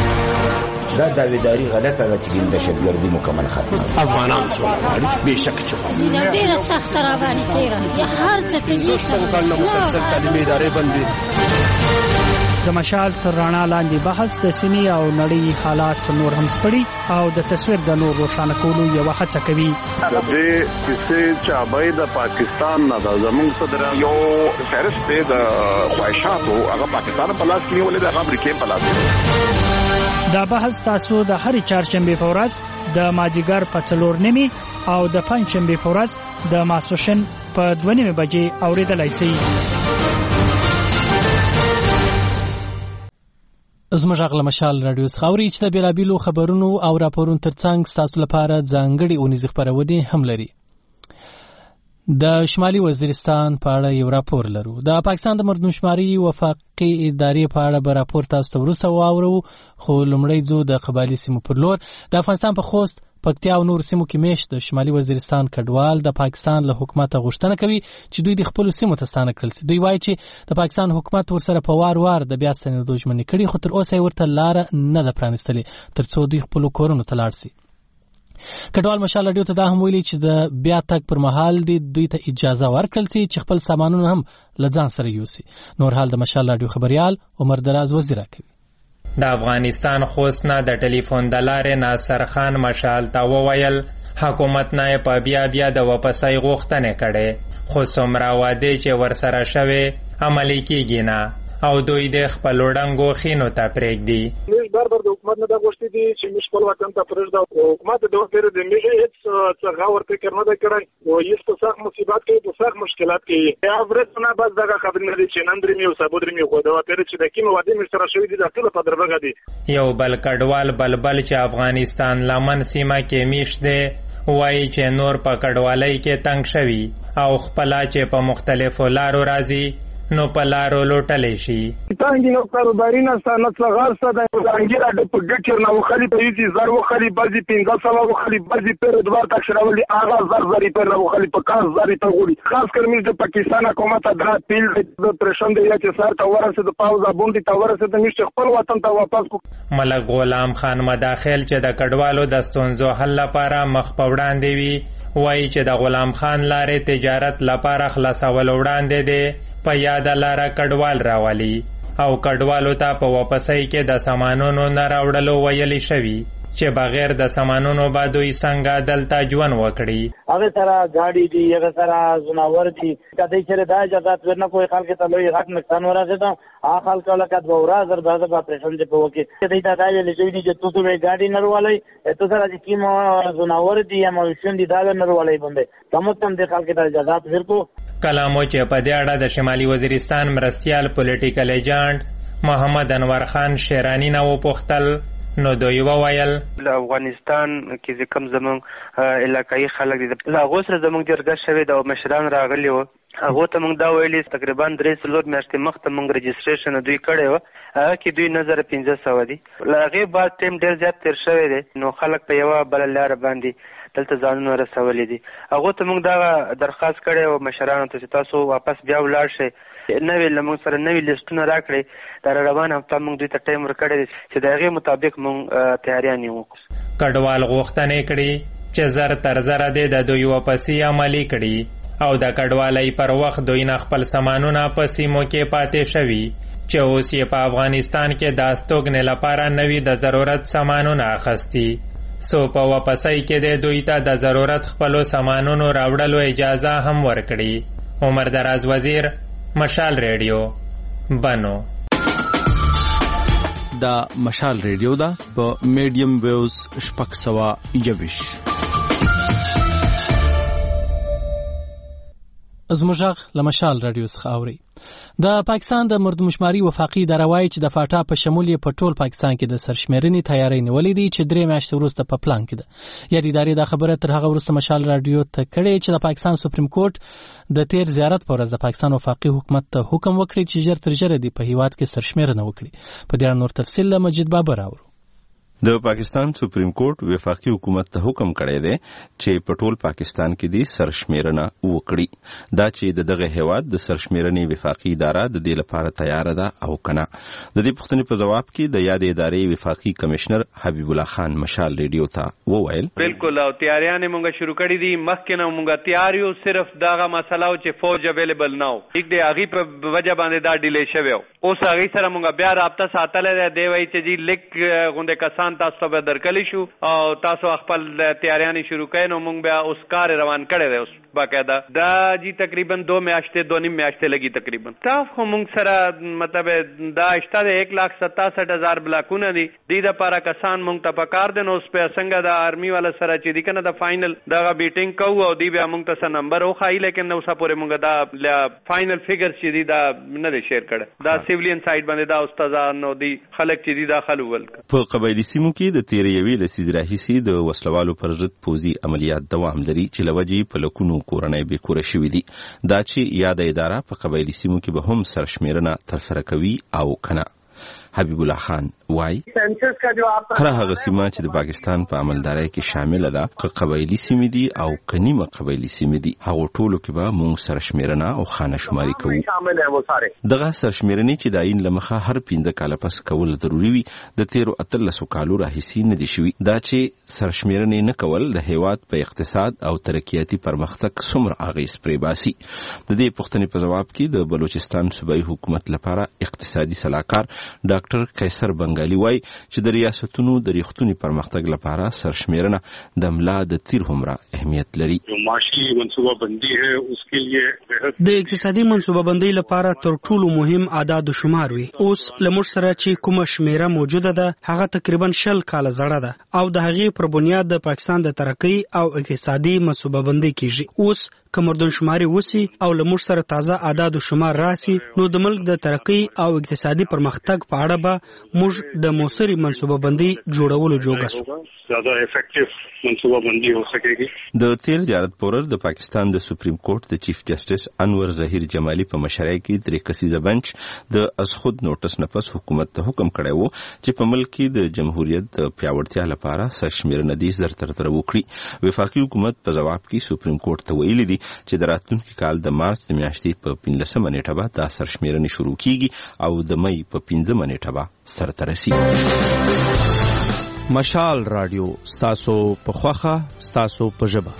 S15: دا داویداری غلطه ده چې د دهشتګردي مکمل ختمه
S16: افغانان سره به شک چې
S17: ډیره سخت راغلي تیرا یا هر څه کې
S16: څنګه مسلسل تعلیمي ادارې بندي.
S18: د مشال تر رڼا لاندې بحث د سیمې او نړۍ حالات نور هم سپړي او د تصویر د نور روښانه کولو یو هڅه کوي.
S5: د دې چې چابای د پاکستان نه د زمونږ صدر یو فهرست د خواهشاتو هغه پاکستان په لاس کې ولې د امریکا په لاس.
S18: دا بحث تاسو د هر چهارشنبه په ورځ د ماجیګر په 4:30 او د پنځشنبه په ورځ د ماسپښین په 2:30 بجې اوریدلای شئ.
S1: زموږ غږ مشال رادیو خاوري چې د بیلابیلو خبرونو او راپورونو ترڅنګ تاسو لپاره ځانګړي اونیز خبرونه هم لري. د شمالي وزیرستان په اړه یو راپور لرو. د پاکستان د مردمشماري وفاقي ادارې په اړه به راپور تاسو ته وروسته واورو، خو لومړی ځو د قبایلی سیمو پر لور. د افغانستان په خوست، پکتیا او نور سیمو کې میشت د شمالي وزیرستان کډوال د پاکستان له حکومت غوښتنه کوي چې دوی د خپل سیمو ته ستانه کړل شي. دوی وایي چې د پاکستان حکومت ورسره په وار د بیا ستنېدو ژمنې کړي، خو تر اوسه ورته لار نه ده پرانستلې ترڅو دوی خپل کورونو ته لاړ شي. کډوال مشال رادیو ته دا هم ویلي چې د بیا تګ پر مهال دوی ته اجازه ورکړل شي چې خپل سامانونه هم له ځان سره یوسي. نور حال د مشال رادیو خبريال عمر دراز وزیر کوي.
S19: د افغانستان خوست نه د ټلیفون د لارې ناصر خان مشال ته وویل حکومت نه په بیا د واپسۍ غوښتنه کړي، خو څومره وعده چې ورسره شوه عملي کیږي نه. او دوی د خپل وړاندو خینو ته پرېږدي.
S20: موږ بار د حکومت نه دا غوښتي دي چې موږ خپل وطن ته پرېږدو. حکومت د وخت د موږ هیڅ څه غور فکر نه کړی او هیڅ په سخت مصیبت کې په سخت مشکلات کې یا ورته نه بس دغه خبرې نه دي چې نن درې میو سبو درې میو خو دا وتر چې د کیمو واده مې سره شوې دي د ټول په دربغه دي. یو
S19: بل کډوال بلبل چې افغانستان لمن سیمه کې میشت دی وایي چې نور په کډوالۍ کې تنگ شوي او خپله چې په مختلفو لارو راځي نو په لارو لوټلی شي.
S20: تانګي نو کاروباري نسته نه څه غار څه دی ځانګړی د په ګټر نه وخلي په یوه زر وخلي بعضي 1500 وخلي بعضي پر دوار تک شراولي هغه زر پر وخلي په کار زر ته غوړي. خاص کر موږ د پاکستان حکومت دا پیل د پرشن دی چې سر ته ورسه د پاوزا بونډي ته ورسه د موږ خپل وطن ته واپس کو.
S19: ملک غلام خان مداخل چې د کډوالو د ستونزو حل لپاره مخ په وړاندې وي وایي چې د غلام خان لارې تجارت لپاره خلاصول وړاندې دی په یاد لاره کډوال راولي او کډوالو ته په واپسۍ کې د سامانونو نه راوړلو ویلي شوي چې بغیر د سامانونو به دوی څنګه دلته ژوند وکړي.
S21: هغه سره ګاډي دي هغه سره زناور دي کله چې دا اجازه ورنه کوئی خلک ته لوی حق نقصان ورغی دا هغه خلک لکه د ورا زر د اپریشن دی په وکي چې دا راځي چې تاسو به ګاډي نروالي ته سره چې کیمو زناور دي یا موشن دي دا نروالي باندې تمام د خلک ته اجازه ورکو.
S19: کلامو چې په دې اړه د شمالي وزیرستان مرستیال پولیټیکل ایجنټ محمد انور خان شیرانی نه وپوښتل نو دوی وویل
S22: د افغانستان کې چې کوم زمونږ علاقایي خلک دي له هغو سره زمونږ جرګه شوې ده او مشران راغلي وو هغو ته موږ دا ویلي تقریبا 3-4 میاشتې مخته موږ رجسټریشن دوی کړی وو هغه کې دوی 9500 دي له هغې بعد ټیم ډېر زیات تېر شوی دی نو خلک په یوه بله لاره باندې دلته ځانونه رسولي دي هغو ته موږ دا درخواست کړی و مشرانو ته چې تاسو واپس بیا ولاړ شئ نوې له موږ سره نوې لیسټونه راکړئ دا روان هفته موږ دوی ته ټایم ورکړی دی چې د هغې مطابق موږ تیاریان یې وکړو.
S19: کډوال غوښتنې کړي چې زر تر زره دی د دوی واپسي عملي کړي او د کډوالۍ پر وخت دوی نه خپل سامانونه په سیمو کې پاتې شوي چې اوس یې په افغانستان کې د استوګنې لپاره نوي د ضرورت سامانونه اخیستي سو په واپسۍ کې د دوی ته د ضرورت خپلو سامانونو راوړلو اجازه هم ورکړي. عمر دراز وزیر مشال ریډیو بنو.
S23: دا مشال ریډیو دا په میډیم ویوز 621
S1: زموږ لمشال رادیو څخه اوري. د پاکستان د مردمشماري وفاقي اداره وایي چې د فاټا په شمول په ټول پاکستان کې د سرشمیرنې تیاری نیولې دي چې 3 میاشتې وروسته په پلان کې ده. یا د ادارې دا خبره تر هغه وروسته مشال رادیو ته کړې چې د پاکستان سپریم کورټ د تیر زیارت پر ورځ د پاکستان وفاقي حکومت ته حکم وکړي چې ژر تر ژره دی په هیواد کې سرشمیرنه وکړي. په دې اړه نور تفصیل له مجید بابر اورو.
S2: د پاکستان سپریم کورټ وفاقي حکومت ته حکم کړی دی چې په ټول پاکستان کې د سرشمیرنه وکړي. دا چې دغه هیواد د سرشمیرنې وفاقي اداره د دې لپاره تیار ده او کنه. د دې پوښتنې په جواب کې د یاد ادارې وفاقي کمشنر حبیب الله خان مشال ریډیو ته وویل
S3: بالکل او تیاریانې مونږ شروع کړې دي مخکې نه مونږ تیار یو صرف دغه مسله چې فوج اویلیبل نه و یک دی هغې په وجه باندې دا ډیلی شوی اوس هغې سره مونږ بیا رابطه ساتلی دی دی وایي چې جی لیک غوندې کسان تاسو ته به درکلی شو او تاسو خپل تیاریانې شروع کړئ نو مونږ بیا اوس کار روان کړی دی اوس باقاعده دا جی تقریبا 2 میاشتې 2.5 میاشتې لګي تقریبا تاسو خو مونږ سره مطلب دا شته د 1,67,000 بلاکونه دي دې دپاره کسان مونږ ته پکار دي نو اوس په څنګه د آرمي والا سره چې دي که نه د فاینل دغه بیټینګ کوو او دی بیا مونږ ته څه نمبر وښایي لیکن اوسه پورې مونږ دا فاینل فیګرز چې دي دا نه دی شیر کړی دا سیویلین سایډ باندې دا استادان او دی خلک چې دي دا خلول
S2: په قبایلي سیمو کې د تیرې یوې لسیزې راهیسې د وسلوالو پر ضد پوځي عملیات دوام لري چې له وجې په لکونو کورنۍ بېکوره شوي دي دا چې یاده اداره په قبایلي سیمو کې به هم سرشمیرنه ترسره کوي او کنه. حبیب الله خان وای هر هغه سیمه چې د پاکستان په عملدارۍ کې شامل ده که قبایلي سیمې دي او که نیمه قبایلي سیمې دي هغو ټولو کې به موږ سرشمیرنه او خانه شماري کوو. دغه سرشمیرنې چې د عین له مخه هر 15 کاله پس کول ضروري وي د تیرو 13 کالو راهیسې نه دي شوي دا چې سرشمیرنې نه کول د هیواد په اقتصاد او ترقیاتي پرمختګ څومره اغیز پرې باسي. د دې پوښتنې په ځواب کې د بلوچستان صوبایي حکومت لپاره اقتصادي سلاکار ډاکټر ډاکټر قیصر بنگالي وایي چې د ریاستونو د ریښتونی پرمختګ لپاره سرشمیرنه د ملا د تیر همرا اهمیت لري.
S4: معاشي منصوبه بندي ہے اس کے لیے
S6: د اقتصادي منصوبه بندي لپاره تر ټولو مهم اعداد و شمار وي. اوس لمر سره چې کومه شمیره موجوده ده هغه تقریبا 10 کال زړه ده او د هغې پر بنیاد د پاکستان د ترقی او اقتصادي منصوبه بندي کیږي. اوس کمردون شماري وسی او لمر سره تازه اعداد و شمار راسي نو د ملک د ترقی او اقتصادي پرمختګ په اړه به موږ د موثري منصوبه بندي جوړولو جوګه سو.
S4: زیاده افیکټیو منصوبه بندي هو سکیږي.
S2: د تیر دیارت پورر د پاکستان د سپریم کورټ د چیف جسټس انور ظهیر جمالی په مشرۍ کې 3 کسیزه بنچ د از خود نوټس نه پس حکومت ته حکم کړی وو چې په ملک کې د جمهوریت د پیاوړتیا لپاره سرشمیرنه دي زرتر وکړي. وفاقي حکومت په جواب کې سپریم کورټ ته ویلي دي چې د راتلونکي کال د مارچ د میاشتې په 15 نیټه به دا سرشمیرنه شروع کیږي او د مئی په 15 نیټه به سرته رسیږي.
S23: مشال رادیو ستاسو په خوخه ستاسو په ژبه.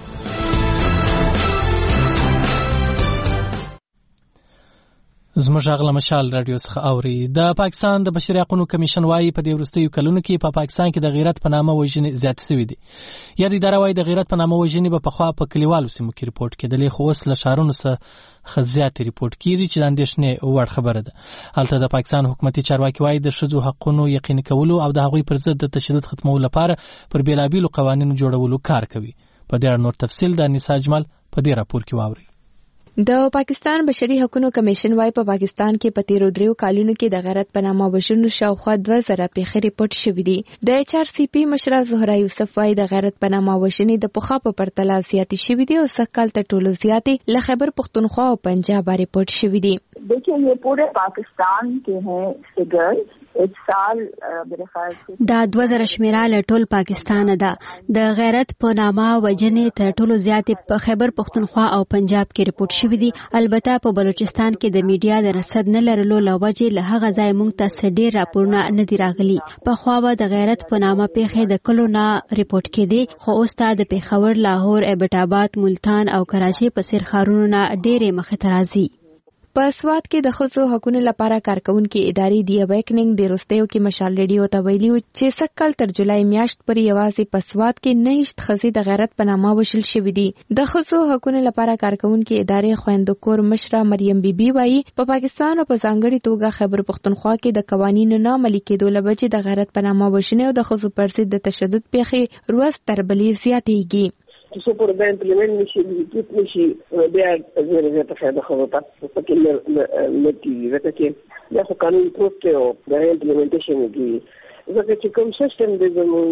S1: زموږ غلا مشال رادیو څخه اوري. د پاکستان د بشري حقوقو کمیشن وايي په دې وروستیو کلونو کې په پاکستان کې د غیرت په نامه وژنې زیات شوې دي. یا د اداره وايي د غیرت په نامه وژنې په خوا په کلیوالو سیمو کې ریپورت کېدلې خو اوس له شهرونو څخه خزيات ریپورت کیږي چې د اندېښنې وړ خبره ده. هلته د پاکستان حکومتي چارواکي وايي د ښځو حقوقو یقیني کولو او د هغوی پر ضد د تشدد ختمولو لپاره پر بیلابیلو قوانینو جوړولو کار کوي. په دې اړه نور تفصیل د نساء اجمل په دې راپور کې واوري.
S7: د پاکستان بشري حقوقو کمیشن وايي په پاکستان کې په تیرو 3 کالونو کې د غیرت په نامه وژنو شاوخوا 2000 پیښې ریپورت شوې دي. د HRCP مشره زهرا یوسف وايي د غیرت په نامه وژنې د پخوا په پرتله زیاتې شوې دي او سکهال ته ټولو زیاتې له خیبر پختونخوا او پنجاب ریپورت شوې دي.
S24: देखिए ये पूरे पाकिस्तान के हैं फिगर्स.
S25: دا 2000 شمیره له ټول پاکستان ده. د غیرت په نامه وژنې تر ټولو زیاتې په خیبر پختونخوا او پنجاب کې ریپورت شوې دي. البته په بلوچستان کې د میډیا د رصد نه لرلو له وجې له هغه ځای موږ ته ډېر راپورونه نه دي راغلي. په خوا به د غیرت په نامه پیښې د کلو نه ریپورت کېدې خو اوس ته د پیښور، لاهور، ایبټ ملتان او کراچۍ په څېر ښارونو نه ډېرې مخې ته راځي.
S7: په سواد کې د ښځو حقوقو لپاره کارکونکو ادارې دی اویکننګ د روستیو کې مشال ریډیو ته ویلي چې سکهال تر جولای میاشت پورې یوازې په سواد کې 9 ښځې د غیرت په نامه وژل شوې دي. د ښځو حقوقو لپاره کارکونکو ادارې خويندکور مشره مریم بیبي وايي په پاکستان او په ځانګړي توګه خیبر پختونخوا کې د قوانینو نه عملي کېدو له وجې د غیرت په نامه وژنې او د ښځو پر ضد د تشدد پیښې روز تر بلې زیاتېږي.
S26: چې پر دا امپلیمنٹ نشي ریپورت نشي بیا زه ته فائدہ خبره پکې نه کیږي ځکه چې دا قانون پروت او د امپلیمنټیشن دی ځکه چې کوم سیستم د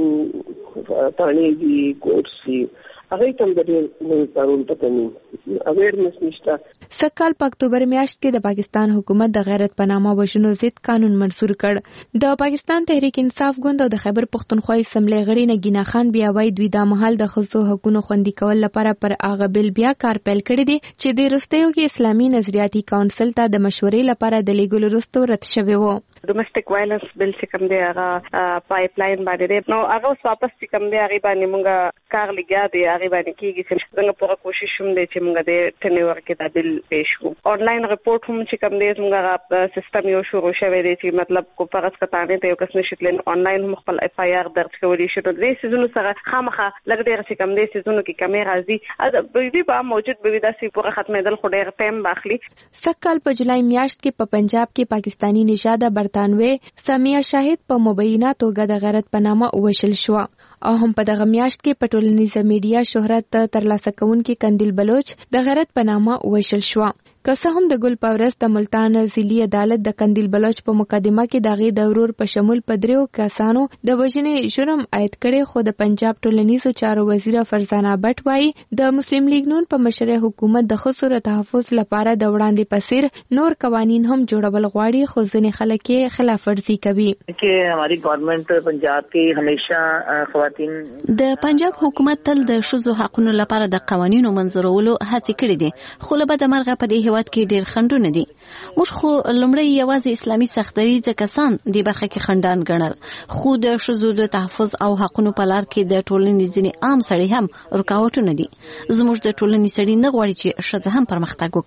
S26: زمون تانی دی کورس دی هغه تم د دې قانون ته نه اویرنس نشته.
S7: سکهال په اکتوبر میاشت کې د پاکستان حکومت د غیرت په نامه وژنو ضد قانون منسور کړ. د پاکستان تحریک انصاف ګوند او د خیبر پختونخوا اسمبلی غړي نگینا خان بیا وايي دوی د مهال د ښځو حقوقو خوندي کول لپاره پر هغه بل بیا کار پیل کړی دی چې د روستیو کې اسلامي نظریاتي کونسل ته د مشورې لپاره د لیګل وروسته رد شوی و.
S27: ډومېسټک وایلنس بل چې کوم دی هغه پایپ لاین باندې نو هغه واپس چې کوم دی هغه باندې مونږه کار لګیا دی هغه باندې کېږي چې څنګه پوره کوشش هم دی چې مونږ د ټنیور کې د بل پېښ کو آنلاین ریپورت هم چې کوم دی مونږه سیستم یو شروع شوی دی چې مطلب کو فرض کتانې ته یو کس نشیتلین آنلاین هم خپل اف آی آر درج کولی شي. نو دې سيزونو سره خامخه لګ ډېر چې کوم دی سيزونو کې کمې راځي به دې به موجود به داسې پوره ختمېدل خو ډېر ټایم باخلي.
S7: سکهال په جولای میاشت کې په پنجاب کې پاکستانی نژاده برتانوي سمیه شاهد په مبینه توګه د غیرت په نامه وژل شو او هم په دغه میاشت کې په ټولنیزه میډیا شهرت ترلاسه کوونکي قندیل بلوچ د غیرت په نامه وژل شو. که څه هم د ګل پاورس د ملتان ضلعي عدالت د قندیل بلوچ په مقدمه کې دغه د ورور په شمول په 3 کسانو د وژنې جرم عاید کړي خو د پنجاب ټولنیزو چارو وزیر فرزانه بټ وايي د مسلم لیگ نون په مشرۍ حکومت د ښځو تحفظ لپاره د وړاندې پسیر نور قوانین هم جوړول غواړي خو ځینې خلک یې خلاف ورزي کوي.
S28: چې हमारी گورنمنट پنجاب کې همیشه خواتین
S25: د پنجاب حکومت تل د ښځو حقوقو لپاره د قوانینو منظورولو هڅې کړې دي خو له بده مرغه په دې کې ډېر خنډونه دي. موږ خو لومړی یوازې اسلامي سختدریځه کسان د برخه کې خندان ګڼل خو د ښځو د تحفظ او حقوقو په لار کې د ټولنې ځینې عام سړي هم رکاوټونه دي. زموږ د ټولنې سړي نه غواړي چې ښځه هم پرمختګ وکړي.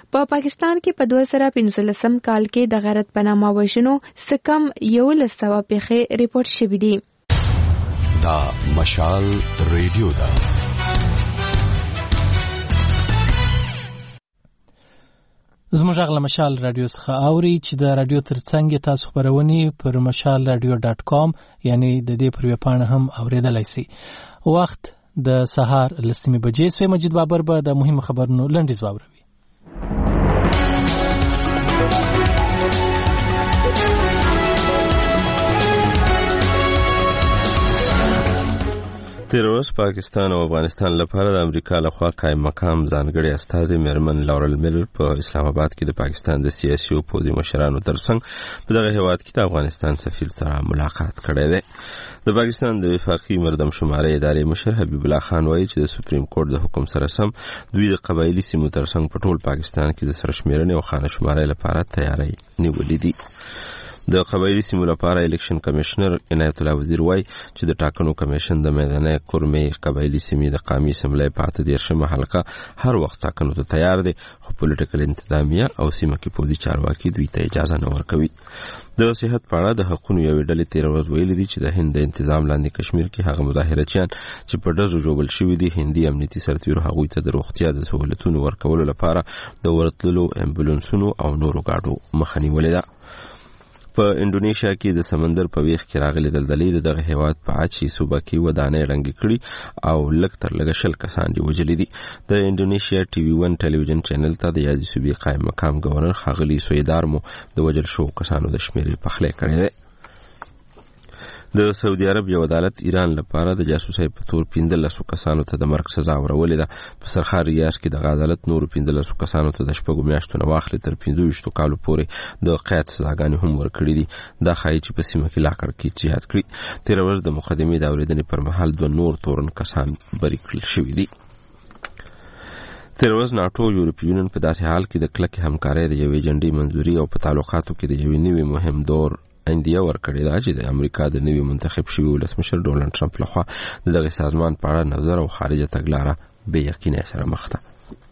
S7: په پاکستان کې په 2015 کال کې د غیرت په نامه وژنو سکم 1100 پیښې ریپورت شوې دي.
S8: دا مشال ریډیو ده.
S1: زموږ غږ مشال رادیو څخه اوري چې د رادیو ترڅنګ تاسو خبرونه پر mashalradio.com یعنی د دې پر ویبپاڼه هم اوریدلای شئ. وخت د سهار 10 بجې سوی. مجید بابر به د مهم خبرونو لنډیز واوروي.
S2: تیر ورځ پاکستان او افغانستان لپاره د امریکا لخوا قائم مقام ځانګړي استازي میرمن لورل میلر په اسلام آباد کې د پاکستان د سیاسي او پوځي مشرانو ترڅنګ په دغه هیواد کې د افغانستان سفیر سره ملاقات کړی دی. د پاکستان د وفاقي مردم شماري ادارې مشر حبیب الله خان وایي چې د سپریم کورټ د حکم سره سم دوی د قبایلی سیمو ترڅنګ په ټول پاکستان کې د سرشمیرنې او خانه شماري لپاره تیاری نیولې دي. د قبایلی سیمو لپاره الیکشن کمشنر عنایت الله وزیر وایي چې د ټاکنو کمیشن د میداني کورمې قبایلی سیمې د قومي اسمبلی په 13مه حلقه هر وخت ټاکنو ته تیار دي، خو پولیټیکل انتظامیه او سیمه کې پوځي چارواکي دوی ته اجازه نه ورکوي. د صحت په اړه د حقوقو یو ډلې تیر ورځ ویلي دي چې د هند د تنظیم لاندې کشمیر کې هغه مظاهرچیان چې په ډزو جوړول شوي دي هندي امنیتي سرتیرو هغوی ته د روغتیا د سہولتونو ورکولو لپاره د ورتللو امبولانسونو او نورو ګاډو مخه نیولې ده. په انډونیشیا کې د سمندر په ویخ کې راغلي دلدلې دغه هیواد په اچي صوبه کې ودانې رنګ کړي او لږ تر لږه 10 کسان دي وژلي دي. د انډونیشیا ټي وي 1 ټلویزیون چینل ته د یادې صوبې قائم مقام گورنر ښاغلي سویدار مو د وژل شو کسانو د شمیرې پخلی کړی دی. د سعودي عرب یو عدالت ایران لپاره د جاسوسۍ په تور 15 کسانو ته د مرګ سزا ورولې ده. په سرخار ریاض کې د عدالت نور 15 کسانو ته د شپږو میاشتو نه واخلي تر 25 کالو پورې د قید سزاګانې هم ورکړي دي. دا ښایي چې په سیمه کې لاکړ کې جهاد کړي. تیر ورځ د مقدمې د اورېدنې پر مهال 2 نور تورن کسان بری کړل شوي دي. تیر ورځ ناټو یورپی یونین په داسې حال کې د کلکې همکارۍ د یوې ایجنډې منځوري او په تعلقاتو کې د یوې نوې مهم دور اندیا ورکړی دا چې د امریکا د نوي منتخب شوي ولسمشر ډونالد ټرمپ لخوا دغه سازمان په اړه نظر او خارجه تګلاره بې یقینۍ سره مخ ده.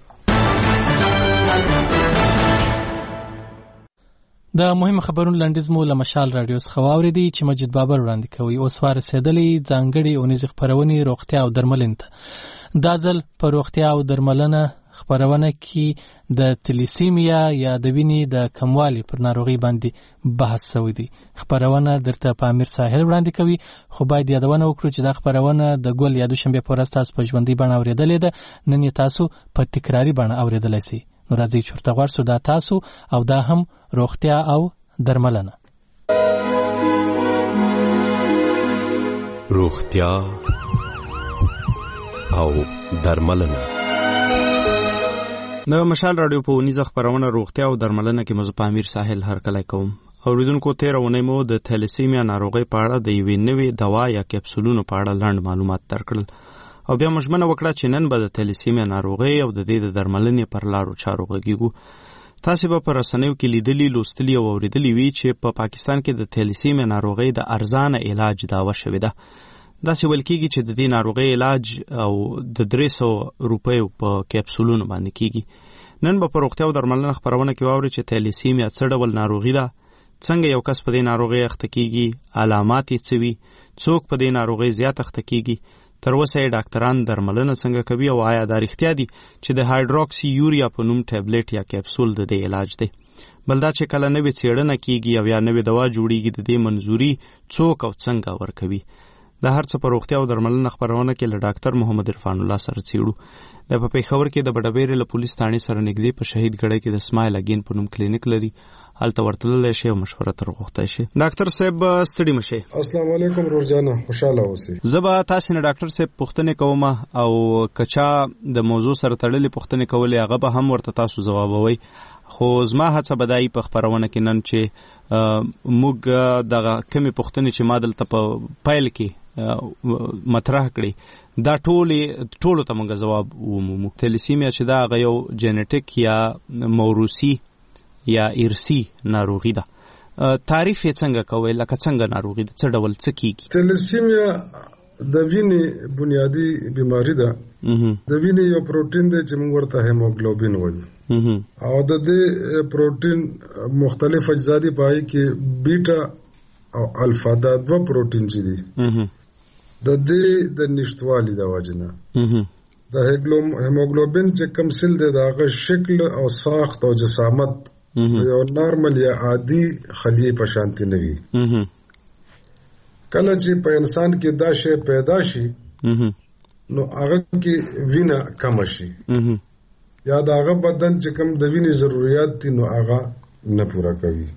S1: د مهم خبرونو لنډیز مو له مشال رادیو څخه واورېدي چې مجید بابر وړاندې کوي. اوس ورسېدلې ځانګړي اونیزې خپرونې روغتیا او درملنې ته. دا ځل په روغتیا او درملنه خبرونه کې د تلیسیمیا یا د وینې د کموالي پر ناروغي باندې بحث شوی دی. خبرونه درته په امیر ساحل وړاندې کوي، خو باید یادونه وکړو چې دا خبرونه د ګل یا دوشنبه په ورځ تاسو په ژوندۍ بڼه اورېدلې ده، نن یې تاسو په تکراری بڼه اورېدلای شئ. نو راځئ چې ورته غوږ شو. دا تاسو او دا هم روغتیا او درملنه.
S8: روغتیا او درملنه.
S6: د مشال رادیو په ونیزه خبرونه روغتیا او درملنه کې مزه په امیر ساحل هرکلی کوم. اوریدونکو تیرونه مو د تلیسیمیا ناروغي په اړه د یوې نوې دوا یا کپسولونو په اړه لاند معلومات درکړل او بیا مشمنه وکړه چې نن به د تلیسیمیا ناروغي او د دې د درملنې پر لارو چارو غږیږو. تاسو به پر رسنیو کې لیدلی لوستلی او اوریدلی وی چې په پاکستان کې د تلیسیمیا ناروغي د ارزانه علاج داوا شوې ده. دا څه ول کېږي چې د دې ناروغي علاج او د 300 روپیو په کپسولونو باندې کېږي. نن به په روغتیا او درملنه خبرونه کې واوري چې تلیسیمیا څه ډول ناروغي ده، څنګه یو کس په دې ناروغي اخته کېږي، علامات یې څه وي، څوک په دې ناروغي زیات اخته کېږي، تر اوسه یې ډاکټران درملنه څنګه کوي او آیا دا رښتیا دي چې د هایدروکسی یوریا په نوم ټابلیټ یا کپسول د دې علاج دی. بل دا چې کله نوې څېړنه کېږي او یا نوې دوا جوړیږي د دې منظوري څوک او څنګه ورکوي. د هر څه په روغتیا او درملنه خبرونه کې له ډاکټر محمد عرفان الله سره څېړو. د په پیښور کې د بډبېرې له پولیس ثانې سره نږدې په شهید ګړی کې د اسماعیل اګین په نوم کلینیک لري. هلته ورتللی شي او مشوره تر غوښتی شي. ډاکټر صاحب ستړي مشئ.
S9: السلام علیکم رورجانه، خوشاله اوسئ.
S6: زه به تاسو نه ډاکټر صاحب پوښتنې کوم او کچا د موضوع سره تړلې پوښتنې کولې هغه به هم ورته تاسو ځوابوي. خو زما هڅه به دای په خبرونه کې نن چې موږ دغه کمی پوښتنې چې ما دلته په پیل کې مطرح کړي دا ټولو ته موږ جواب ومومو. تلیسیمیا چې دا هغه یو جینیټیک یا موروثي یا ارثي ناروغي ده. تعریف یې څنګه کوئ، لکه څنګه ناروغي ده، څه ډول څه کیږي؟
S9: تلیسیمیا د وینې بنیادی بیماری ده. د وینې یو پروتین دی چې موږ ورته هیموګلوبین وایو او د دې پروتین مختلف اجزا دي پای کې بیټا او الفا دا دوه پروتین چې دي د دې د نشټوالي د وجنه د هیموګلوبین چې کم سل دی دغه شکل او ساخت او جسامت یو نارمل یا عادي خلیه په شانتي نه وي. کله چې په انسان کې دا شی پیدا شي نو هغه کې وینه کم شي یا دا هغه بدن چې کم د وینې ضرورت دي نو هغه نه پورا کوي.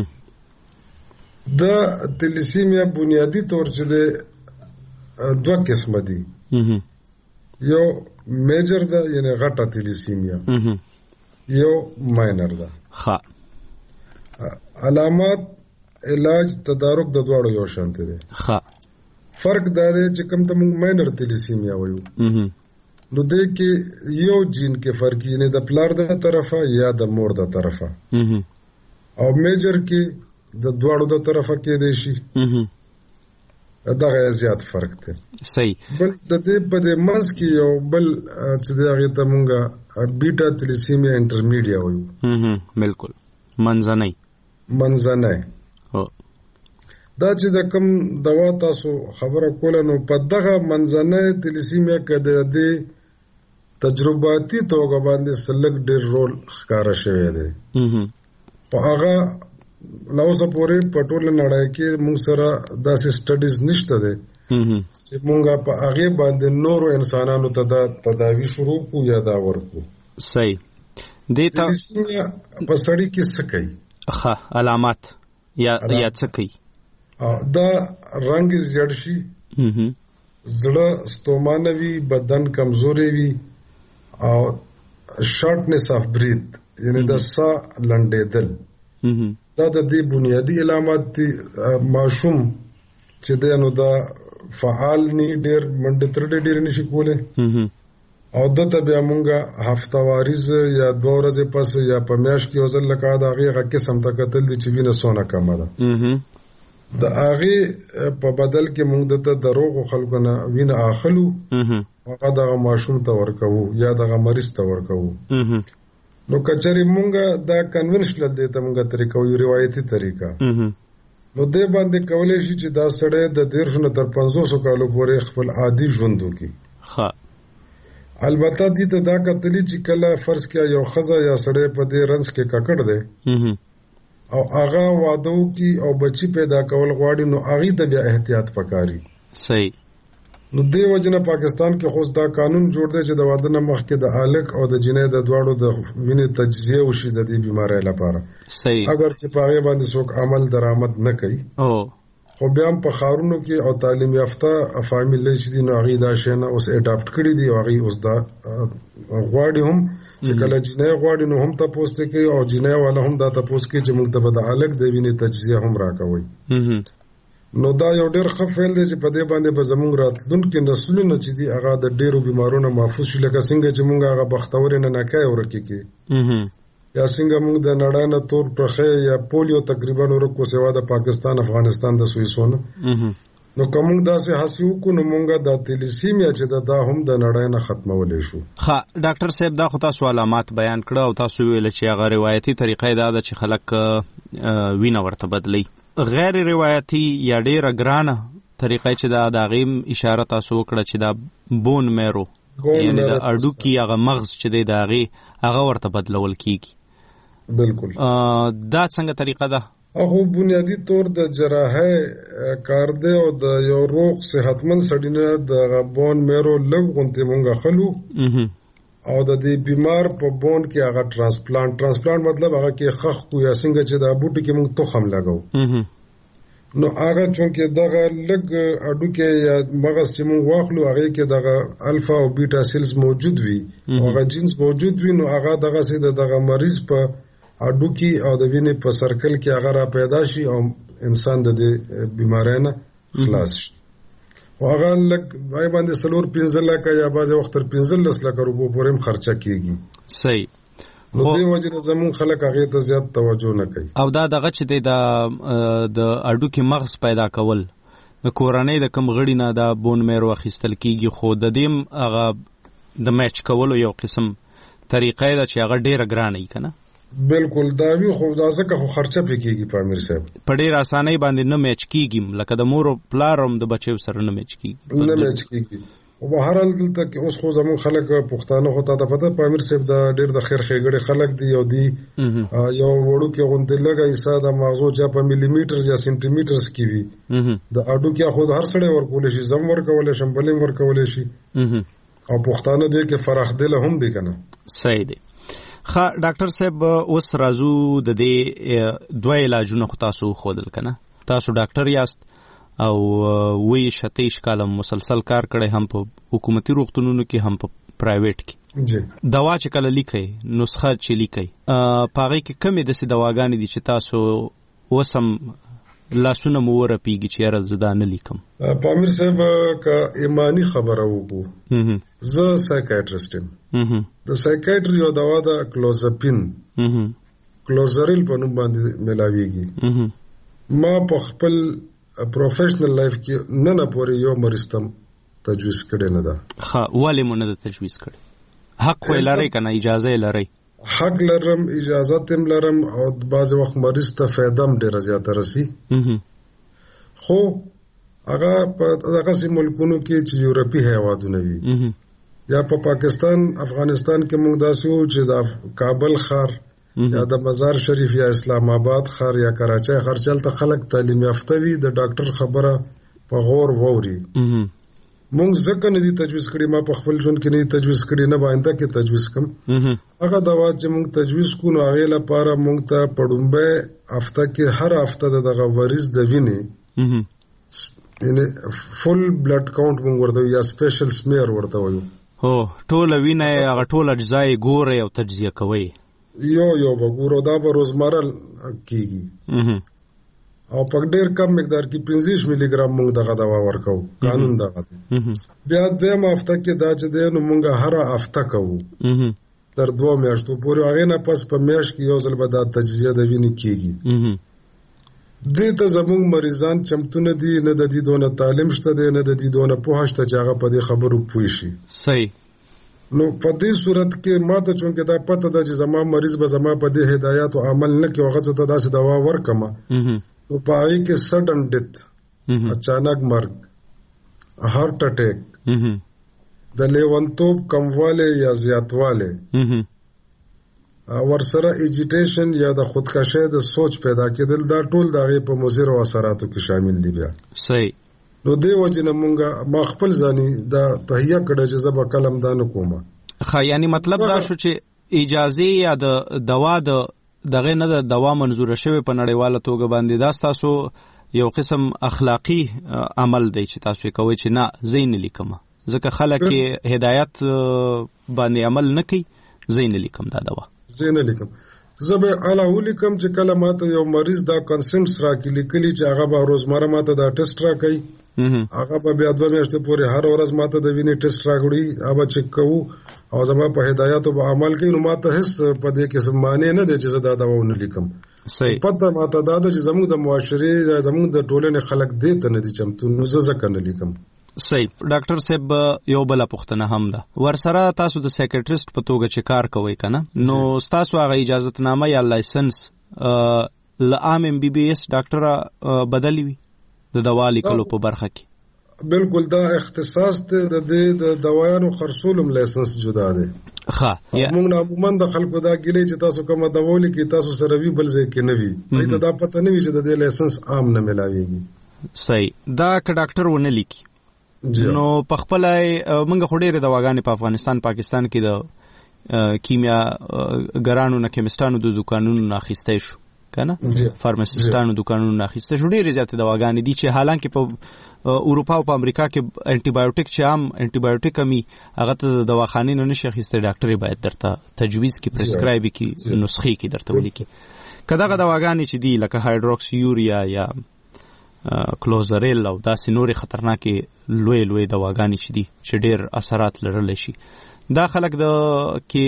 S9: د تلیسیمیا بنیادی طور چې د دوه قسمه دي. یو میجر ده یعنی غټه تلیسیمیا یو ماینر ده. علامات علاج تدارک د دواړو یو شان دي. فرق دا دی چې کوم ته موږ ماینر تلیسیمیا وایو نو دې کې یو جین کې فرق یې د پلار د طرفه یا د مور د طرفه او میجر کې د دواړو د طرفه کې دی شي دا غیر زیات فرق دی.
S23: صحیح.
S9: بل د دې په د منځ کې یو بل چې هغه ته موږ بیٹا تلیسیمیا انټرمیډیا وایو.
S23: بالکل منځنۍ
S9: دا چې د کوم دوا تاسو خبره کوله نو په دغه منځنۍ تلیسیمیا کې د دې تجرباتي توګه باندې سلګ ډېر رول ښکارا شوی دی. په هغه لاوسه پورې په ټول نړۍ کې موږ سره داسې سټډیز نشته دی چې موږ په هغه باندې نورو انسانانو ته دا تداوی شروع کو یا دا ورکو.
S23: صحیح. دیتا
S9: تلیسیمیا په سړی کې څه کوي؟
S23: علامات یا څه کوي؟
S9: دا رنگ زیړ شي، زړه ستومانه وي، بدن کمزوري وي او شارټنس اف بریث یعنی د سا لنډېدل. دا د دې بنیادی علامات دي. ماشوم چې دی نو دا فعال نه ډېر منډه تر ډېر نشي کوله او دته بیا مونږه هفته واریز یا 2 ورځې پس یا په میاشت کې وزن لکه دا هغه قسم ته کتل دي چې وینه سونه کمه ده. د هغه په بدل کې مونږ دته دروغ خلکو نه وینه اخلو هغه د ماشوم ته ورکو یا د مریض ته ورکو. نو کچري مونږه دا کنونشنل دی ته مونږه طریقه یو روایتي طریقه نو دې باندې کولای شي چې دا سړی د 150 تر 500 کالو پورې خپل عادي ژوند وکړي. البته دې ته دا کتلی چې کله فرض کیا یو خزه یا سړی په دې رنس کې ککړ دی او هغه واده کی او بچی پیدا کول غواړي نو هغه د بیا احتیاط پکاري.
S23: صحیح.
S9: نو دې وجنه پاکستان کې خو دا قانون جوړ دی چې د واده نه مخکې د الک او د جنې د دواړو د وینې تجزیه وشي د دې بیماری لپاره.
S23: صحیح.
S9: اگر چې پاره باندې څوک عمل درآمد نه کوي خو بیا په خارونو کې او تعلیم یافته فامیل چې دي نو هغه دا شنه اوس اډاپټ کړی دی او هغه اوس دا غواړي هم چې کله جنې غواړي نو هم تاسو ته کوي او جنې والا هم دا تاسو کې چې موږ ته د الک د وینې تجزیه هم راکوي. نو دا یو ډېر ښه فعل دی چې په دې باندې به زموږ راتلونکي نسلونه چې دي هغه د ډېرو بیمارونو محفوظ شي لکه څنګه چې موږ هغه بختور نه نکای ورکې کې یا څنګه موږ د نړۍ نه تور پرخه یا پولیو تقریبا ورکو سوا د پاکستان افغانستان د سویسونه نو کوم داسې حسیو کو نو موږ د تلیسیمیا چې دا هم د نړۍ نه ختمولې شو.
S23: ډاکټر صاحب دا خو تاسو علامات بیان کړه او تاسو ویل چې هغه روایتي طریقې دا چې خلک وینه ورته بدلی. غیر روایتي یا ډیره ګرانه طریقې چې دا د غیم اشاره تاسو وکړه چې دا بون میرو یعنی د اډو کې هغه مغز چې دی دا هغه ورته بدلول کیږي.
S9: بالکل.
S23: دا څنګه طریقه ده؟
S9: هغه بنیادی طور د جراحه کار دی او د یو روغ صحتمند سړی نه د بون میرو لږغونته مونږه خلو او د دې بیمار په بون کې هغه ترانسپلانت مطلب هغه کې خخ کو یا څنګه چې د بوټي کې موږ تخم لګاو نو هغه چونکه دغه لګ اډو کې یا مغز چې موږ واخلو هغه کې دغه الفا او بیٹا سیلز موجود وي هغه جنس موجود وي نو هغه دغه سي دغه مریض په اډو کې او د وینې په سرکل کې هغه را پیدا شي او انسان د دې بیماری نه خلاص شي. هغه لګ وای باندې 3-15 لک یا بعض وخت 15 لک روپو پورې خرچه کیږي.
S23: صحیح.
S9: نو دې وجه زمون خلک هغه ته زیات توجه نه کوي.
S23: او دا دغه چې د اډو کې مغز پیدا کول کورنۍ د کم غړي نه د بون میرو اخیستل کیږي، خو د دې هغه د میچ کولو یو قسم طریقه ده چې هغه ډیره ګرانه وي کنه.
S9: بالکل دا وی خو ځکه خو خرچه پکېږي په امیر صاحب، په
S23: ډیر اسانۍ باندې نه میچ کیږي، لکه د مور او پلار هم د بچو سره نه میچ کیږي.
S9: او به هر حال دلته کې اوس خو زمون خلک پښتانه خو ته پته په امیر صاحب د ډیر د خیر ښېګړې خلک دی، یو دی یو وړو کې غونډه لګا ایسا د مغزو چې په ملي میټر یا سنټي میټرز کې وي د اډو کې خو هر سړی ورکول شي، زم ورکول شي، بلیم ورکول شي، او پښتانه دې کې فرخ دل هم دی کنه.
S23: صحیح دی. ډاکټر صاحب اوس راځو د دې دوه علاجونه خو تاسو خودل کنه، تاسو ډاکټر یاست او وی 27 کال مسلسل کار کړی، هم په حکومتي روغتونونو کې هم په پرایویټ کې. دوا چې کله لیکي نسخه چې لیکي پاغه کې کمی د سې دواګانې دي چې تاسو وسم لاسونه مو ورپیږي چې یاره زدا نه لیکم.
S9: په امیر صاحب کا ایمانی خبره وکړو، زه سایکیاټریسټ یم، د سایکیاټری یو دوا ده کلوزاپین، کلوزریل په نوم باندې ملاویږي. ما په خپل پروفیشنل لایف کې نه پورې یو مریض تم تجویز کړی نه ده.
S23: ولې مو نه تجویز کړی؟ حق خو لرئ کنه، اجازه لرئ؟
S9: حق لرم، اجازه تم لرم، او بعض وخت مریض ته فایده هم ډیره زیاته رسی. خو هغه په دغه سي ملکونو کې چې یورپی هیوادونه وي یا په پاکستان افغانستان کې موږ داسې وو چې د کابل ښار یا د مزار شریف یا اسلام آباد ښار یا کراچۍ ښار چلته خلک تعلیم یافته وي، د ډاکټر خبره په غور ووري. مونږ ځکه نه دي تجویز کړي، ما په خپل ژوند کې نه تجویز کړي، نه باینده کې تجویز کوم. هغه دوا چې مونږ تجویز کوو نو هغې لپاره مونږ ته په ډومبۍ هفته کې هر هفته د دغه وریض د وینې یعنې فل بلډ کاونټ مونږ ورته وایو یا سپیشل سمیر ورته وایو.
S23: هو ټوله وینه هغه ټوله اجزا یې ګورئ او تجزیه کوئ،
S9: یو به ګورو، دا به روزمره کیږي، او په ډیر کم مقدار کې 25 ملي ګرام موږ دغه دوا ورکو، قانون دغه. بیا دویم هفته کې دا چې دی نو موږ هر هفته کوو تر 2 میاشتو پورې، هغې نه پس په میاشت کې یو ځل به دا تجزیه د وینې کیږي. دې ته زموږ مریضان چمتو نه دي، نه د دې دونه تعلیم شته دی، نه د دې دونه پوهه شته چې هغه په دې خبرو پوه شي.
S23: صحیح.
S9: نو په دې صورت کې ما ته چونکې دا پته ده چې زما مریض به زما په دې هدایاتو عمل نه کوي، هغه ته داسې دوا ورکم نو په هغې کې سډن ډیت، اچانک مرګ، هارت اټیک، د لیونتوب کموالی یا زیاتوالی، ورسره ایجیټیشن یا د خودکشۍ د سوچ پیدا کېدل، دا ټول د هغې په مضرو اثراتو کې شامل دي. بیا
S23: صحیح.
S9: نو دی وجه نه مونږه ما خپل ځاني دا تهیه کړی چې زه به کلم دا نه کوم.
S23: یعنی مطلب دا شو چې اجازه یا د دوا دغه نه د دوا منظوره شوی په نړیواله توګه باندې دا تاسو یو قسم اخلاقی عمل دی چې تاسو کوي چې نه زین لیکم، ځکه خلک هدایت باندې عمل نه کوي، زین لیکم دا دوا
S9: زین لیکم. زه به علاوه لیکم چې کله ماته یو مریض دا کنسنټس راکړي لیکلي چې هغه به روزمره ماته دا ټیسټ راکوي، هغه به بیا 2 میاشتې پورې هر ورځ ماته د وینې ټیسټ راکړي، هغه به چک کوو او زما په هدایاتو به عمل کوي. نو ماته هیڅ په دې کې معنی نه دی چې زه دا دوا ونه لیکم. پته ماته دا ده چې زموږ د معاشرې زموږ د ټولنې خلک دې ته نه دي چمتو، نو زه ځکه نه لیکم.
S23: صحیح. ډاکټر صاحب یو بل پوښتنه هم ده، ورسره تاسو د سایکیاټریسټ په توګه چې کار کوئ کنه، نو تاسو هغه اجازهتنامه یا لایسنس ل عام ام بي بي اس ډاکټر بدلی وي د دوا لیکلو په برخه کې؟
S9: بالکل، دا اختصاص ته د دوايانو خرڅولم لایسنس جدا دی. موږ عموما د خلکو دا ګیلې چې تاسو کومه دوا لیکي تاسو سره وی بل ځای کې نه وي، ایته دا پته نه وي چې د دې لایسنس عام نه ملاويږي.
S23: صحیح. دا که ډاکټر ونه لیکي نو په خپل موږ خو ډېرې دواګانې په افغانستان پاکستان کې د کیمیا ګرانو نه کیمستانو د دوکانونو نه اخیستی شو کنه، فارماسیستانو دوکانونو نه اخیستی شو. ډېرې زیاتې دواګانې دي چې حالانکه په اروپا او په امریکا کې انټي بایوټیک چې عام انټي بایوټیک همي هغه ته د دواخانې نه نشي اخیستی، ډاکټر باید درته تجویز کې پرسکرایب کې نسخې کې درته ولیکي. که دغه دواګانې چې دي لکه هایدروکس یوریا یا کلوزریل او داسې نورې خطرناکې لوی دواګانې چې دي چې ډېر اثرات لرلی شي، دا خلک د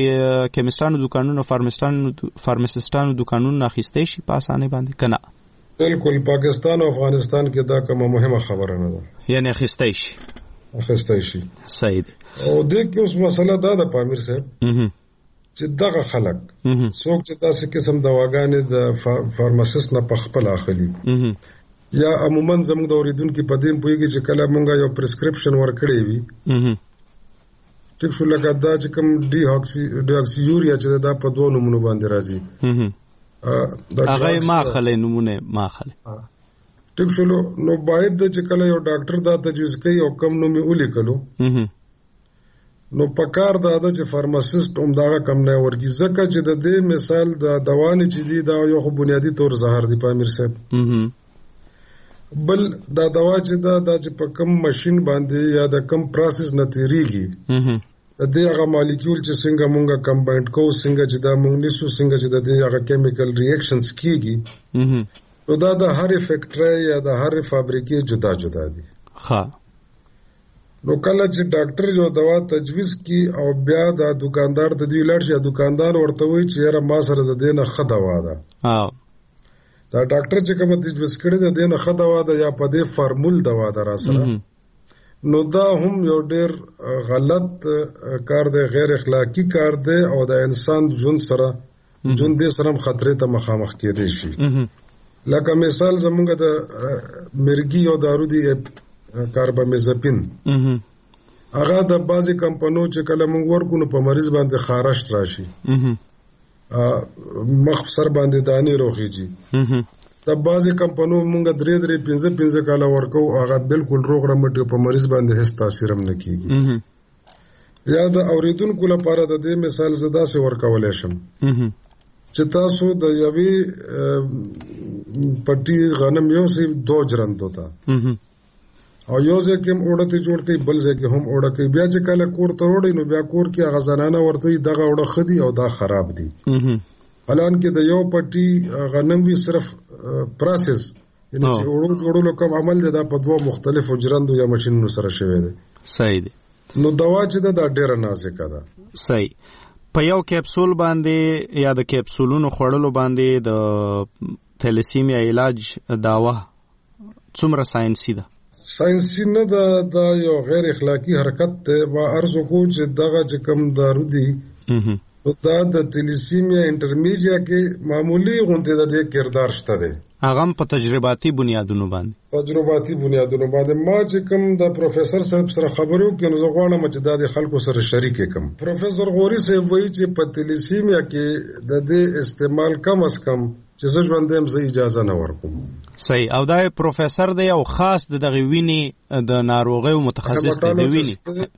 S23: کیمستانو دوکانونو فارماسیستانو دوکانونو اخیستی شي په اسانۍ باندې که نه؟
S9: بالکل پاکستان او افغانستان کې دا کومه مهمه خبره نه ده،
S23: یعنی اخیستای شي صحیح ده.
S9: او د کې اوس مسله دا د پامیر صاحب چې دغه خلک څوک چې تاسو قسم دواګانې د فارماسیست نه په خپل اخلي یا عموما زموږ د اوریدونکو په دې پوهیږي چې کله مونږ یو پرسکرپشن ورکړی وي ټیک شو لکه دا چې کوم ډي اکسي یوریا چې دا په دوه نمونه باندې راځي
S23: هغه ماخله نمونه ماخله
S9: ټیک شو نو باید چې کله یو ډاکټر دا تجویز کوي او کم نومي ولیکلو نو پکار دا چې فارماسیست هم دا کم نه ورګي ځکه چې د دې مثال د دوانې چې دی دا یو بنیادی طور زهر دی پامیر صاحب بل دا دوا چې دا چې په کم ماشين باندې یا د کم پروسس نه تیریږي د دې هغه مالیکول چې څنګه مونږه کمباینډ کوو څنګه چې دا مونږ نسو څنګه چې د دې هغه کیمیکل ریاکشنز کیږي نو دا د هر فیکټری یا د هر فابریکې جدا جدا دي.
S23: ها
S9: نو کله چې ډاکټر جو دوا تجویز کی او بیا د دکاندار د دې لړ چې دکاندار ورته وایي چې را ما سره د دې نه ښه دوا ده دا ډاکټر چې کوم تجویز کړی د دې نه ښه دوا ده یا په دې فارمول دوا ده را سره نو دا هم یو ډیر غلط کار دی، غیر اخلاقی کار دی او د انسان ژوند سره خطرې ته مخامخ کېدی شي. لکه مثال زمونږ د مرګي او دارو دی کاربامازپین هغه د بعضی کمپنیو چې کله موږ ورکو نو په مریض باندې خارش راشي مخ سر باندې دانی روخیږي د بعضی کمپنیو موږ 3-5 کاله ورکو هغه بالکل روغ رمټي په مریض باندې هیڅ تاثیر هم نه کیږي. یا د اوریدونکو لپاره د دې مثال زدا سي ورکولای شم چې تاسو د یوې پټي غنم یو سي 2 جرند ہوتا او یو ځکه هم اوړه جوړ کوي بل ځکه هم اوړه کوي بیا چې کله کور ته وړي نو بیا کور کې هغه زنانه ورته دغه اوړه خدي او دا خراب دي حالان کې د یو پټي غنم وی صرف پروسس یعنی چې اوړو جوړولو کوم عمل دی دا په دوه مختلفو جرندو یا ماشينونو سره شوی دی.
S23: صحیح دی.
S9: نو دوا چې دا ډیره نازکه ده.
S23: صحیح. په یو کیپسول باندې یا د کیپسولونو خوړلو باندې د تھیلیسیمیا علاج داوا څومره ساينسي ده؟
S9: ساينسي نه ده، دا یو غیر اخلاقی حرکت ده. ما ارزو کو چې دغه چې کم دارو دي دا د تھیلیسیمیا انټرمیډیا کې معمولی غونډه د کردار شته ده.
S23: هغه په تجرباتي بنیادونو باندې
S9: ما چې کوم د پروفیسور صاحب سره خبرو کې نو غواړم چې د خلکو سره شریک کړم. پروفیسور غوري صاحب وایي چې په تھیلیسیمیا کې د دې استعمال کم از کم چې زه ژوندم زه اجازه نه ورکوم.
S23: صحیح. او دا پروفیسور دی او خاص دغه ویني د ناروغي متخصص دی ویني.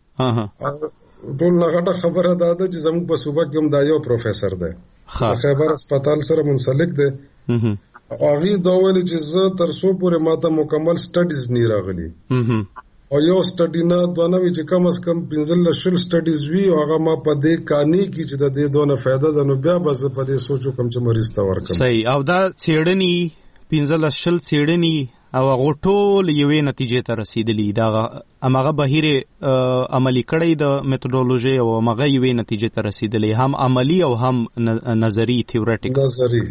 S9: ټول لغړه خبره ده چې زموږ په صوبه کې هم دا یو پروفیسور دی خیبر هسپتال سره منسلک دی. هغه دا ویل چې زه تر څو پورې ماته مکمل سټډیز نه راغلي او یو سټډی نه دونه چې کم از کم 15 سټډیز وی هغه ما په دې کانی کې چې د دې دونه فائدہ ده نو بیا به زه په دې سوچو کوم چې مریض ته ورکم.
S23: صحیح. او دا څېړنی 15 څېړنی او غټول یوې نتیجې ته رسیدلی دا هغه بهیر عملی کړی د میتودولوژي او هغه یوې نتیجې ته رسیدلی هم عملی او هم نظری تھیوریټیک
S9: نظری.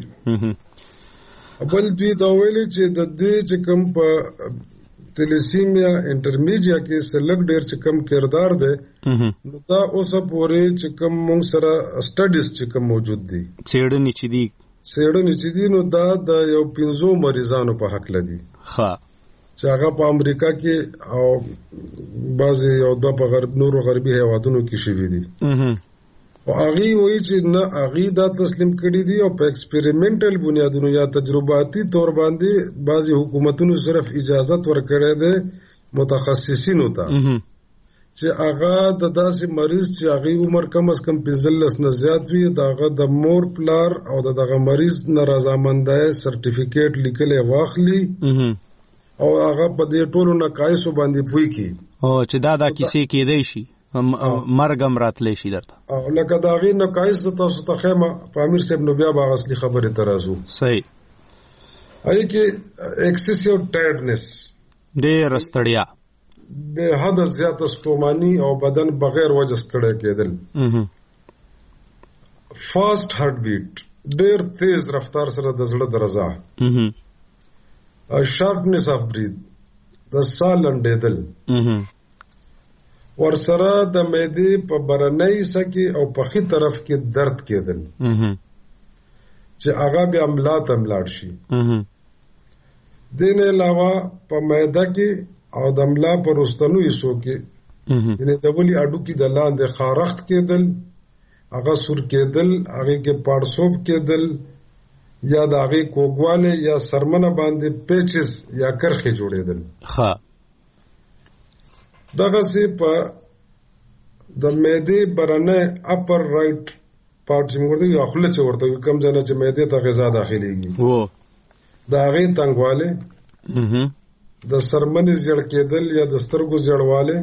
S9: بل دوی دا ویلي چې د دې چې کوم په تھیلیسیمیا انټرمیډیا کې سلګ ډیر چې کوم کردار دی نو دا اوسه پورې چې کوم موږ سره سټډیز چې کوم موجود دي
S23: څېړنې چې دي نو دا د یو 15 مریضانو په حق لدی چې هغه په امریکا کې او بعضي یو د په نورو غربي هیوادونو کې شوي دي او هغه وایي چې نه هغه دا تسلیم کړي دي او په ایکسپریمنټل بنیادونو یا تجرباتي تور باندې بعضي حکومتونو صرف اجازه ورکړي دي متخصصینو ته چې هغه د داسې مریض چې هغه عمر کم از کم 15 نه زیات وي دغه د مور پلار او دغه مریض نه رضامندۍ سرټیفیکیټ لیکل واخلي او هغه په دې ټولو نقایص باندې پوي کی او چې دا کیسې کېدای شي مرګم راتلی شي درته
S9: او لکه دا غي نقایص تاسو ته خیمه امیر صاحب نو بیا باغ اصلي خبره ترازو.
S23: صحیح.
S9: اې کې ایکسیسیو ټایرډنس
S23: ډېر ستړیا
S9: به حد زیاته ستومانی او بدن بغیر وجه ستړی کېدل فاست هارت بیټ ډېر تیز رفتار سره د زړه درزا شارپنس اف برید د ساه لنډېدل ورسره د معدې په برنۍ سکې او پخې طرف کې درد کېدل چې هغه بیا ملا ته ملاړ شي. دې نه علاوه په معده کې او د ملا په وروستنو حصو کې یعنې د ولي هډوکي د لاندې خارښت کېدل، هغه سور کېدل، هغې کې پاړسوب کېدل یا د هغې کوږوالی یا سرمنه باندې پیچز یا کرښې جوړېدل. دغسې په د معدې برنی اپر رایټ پارټ چې موږ ورته یا خوله چې ورته وي کوم ځای نه چې معدې ته غذا داخلېږي د هغې تنګوالی، د سرمنې زیړ کېدل یا د سترګو زیړوالی،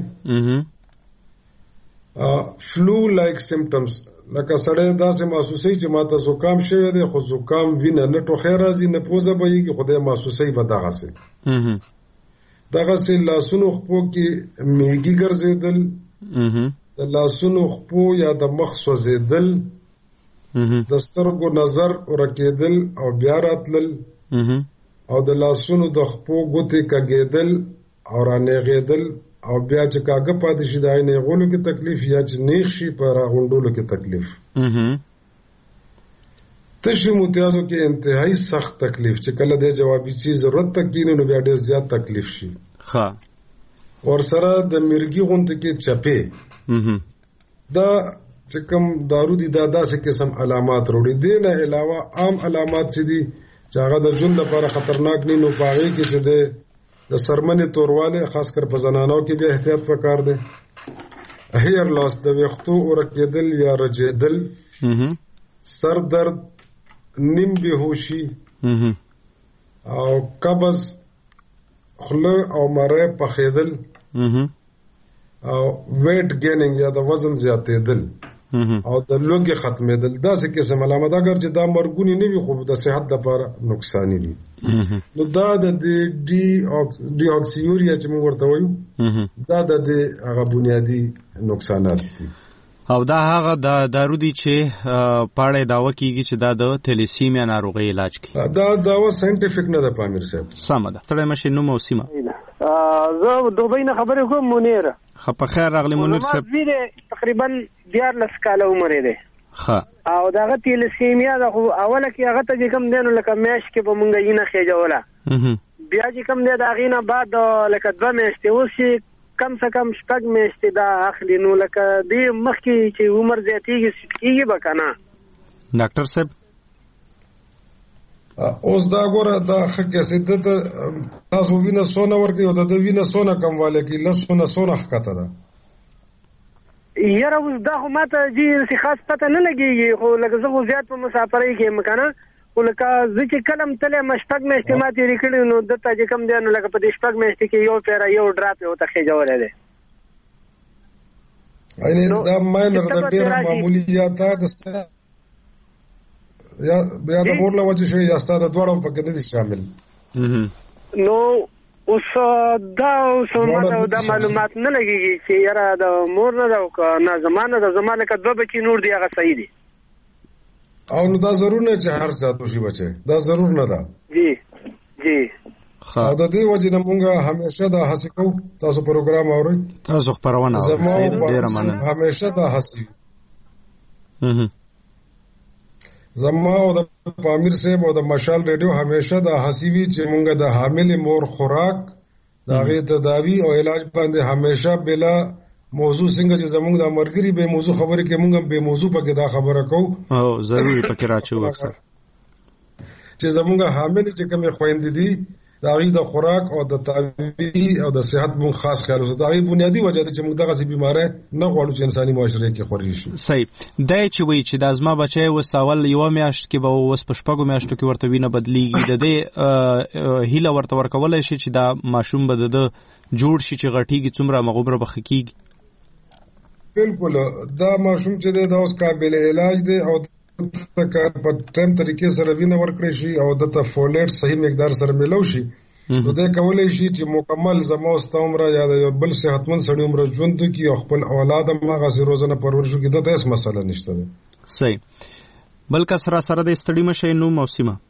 S9: فلو لایک سمپټمز لکه سړی داسې محسوسوي چې ماته زکام شوی دی خو زکام وینه نه ټوخی راځي نه پوزه بهیږي خو دی محسوسوي به دغسې لاسونو خپو کې میږي ګرځېدل، د لاسونو خپو یا د مخ سوځېدل، د سترګو نظر ورکېدل او بیا راتلل او د لاسونو د خپو ګوتې کږېدل او رانیغېدل او بیا چې کاږه پاتې شي د هغې نیغولو کې تکلیف یا چې نیغ شي په راغونډولو کې تکلیف. تشو متیازو کې انتهایی سخت تکلیف چې کله د جوابي چیز ضرورت ته کینو نو بیا ډېر زیات تکلیف شي. ورسره د مرګي غونډې کې چپې دا چې کوم دارو دي دا داسې قسم علامات وروړي. دې نه علاوه عام علامات چې دي چې هغه د ژوند لپاره خطرناک نه نو په هغې کې چې د سرمنې توروالی خاص کر په زنانو کې بیا احتیاط پکار دی، هیر لاس د ویښتو ورکېدل یا رجېدل، سر درد، نیم بېهوشي او قبض، خوله او مری پخېدل او ویټ گیننګ یا د وزن زیاتېدل او د لوږې ختمېدل. داسې قسم علامات اگر چې دا مرګونې نه وي خو د صحت لپاره نقصاني دي. نو دا د ډي اکسیوریا چې موږ ورته وایو دا د هغه بنیادي نقصانات دي.
S23: او دا هغه د دارو دي چې پاړې داوا کیږي چې دا د تلیسیمیا ناروغۍ علاج کوي. دا
S9: داوا ساينټیفیک نه ده پامیر صاحب.
S23: سمه ده. ستړی مشه نو موسمه
S10: زه دوبۍ نه خبرې کوم منیر.
S23: په خیر راغلی منیر صاحب.
S10: تقریبا 14 کاله عمر دی. او داغه تلیسیمیا د اوله کې هغه ته چې کوم دی نو لکه میاشت کې به مونږ یې نه خېجوله بیا چې کوم دی د هغې نه بعد لکه 2 میاشتې اوس چې کم څه کم 6 میاشتې دا اخلي نو لکه دې مخکې چې عمر زیاتېږي کېږي به که نه
S23: ډاکټر صاحب
S9: اوس دا ګوره دا ښه کیسې ده تاسو وینه څونه ورکوي او د ده وینه څونه کموالی کوي لسونه څونه ښکته ده
S10: یاره اوس دا خو ما ته جي خاص پته نه لګېږي خو لکه زه خو زیات په مسافرۍ کې یم که نه خو لکه زه چې کله م تللی یم 6 میاشتې ما تېرې کړي نو دلته چې کوم دی نو لکه په دې 6 میاشتې کې یو پیره یو ډراپ یې ورته خېجولی دی
S9: دا ماینر د ډېره معمولي یا تا یا د مور له وجې شوي یا ستا د دواړو پکې نه دي شامل
S10: نو اوس دا دا معلومات نه لګېږي چې یاره د مور نه ده او که نه زما نه ده زما لکه 2 بچي نور دي هغه صحیح دي
S9: او نو دا ضرور نه چې هر چا توشي بچی دا ضرور نه ده
S10: جی
S9: او د دې وجې نه مونږ همیشه دا هڅې کوو تاسو پروګرام اورئ
S23: تاسو خپرونه اورئ ډېره مننه
S9: همیشه دا هڅې زما او د پامیر صاحب او د مشال ریډیو همیشه دا هڅې وي چې مونږ د حامل مور خوراک د هغې تداوي او علاج باندې همیشه بلا موضوع څنګه چې زمونږ د مرګري به موضوع خبرې کې مونږ به موضوع پکې دا خبره کوو
S23: او ضروري پکې راچو اکثر
S9: چې زمونږ حامل چې کومې خويندې دي د هغې د خوراک او د تداوي او د صحت مونږ خاص خیال وساتو د هغې بنیادي وجه ده چې مونږ دغسې بیماری نه غواړو چې انساني معاشرې کې خورې شي.
S23: صحیح دی چې وایي چې دا زما بچی اوس اول 1 میاشت کې به اوس په 6 میاشتو کې ورته وینه بدلېږي د دې هیله ورته ورکولی شي چې دا ماشوم به د ده جوړ شي چې غټېږي څومره مغومره به ښه کېږي.
S9: بالکل دا ماشوم چې دی دا اوس قابل علاج دی او په ټایم طریقې سره وینه ورکړی شي او دته فولیټ صحیح مقدار سره ملو شي نو دی کولی شي چې مکمل زما او ستا عمره یا د یو بل صحتمند سړي عمره ژوند وکړي او خپل اولاد هم هغسې روزنه پرورش وکړي دته هېڅ مسله نشته دی.
S23: صحیح بل کس را سره دی ستړي مه شئ نوم او سیمه.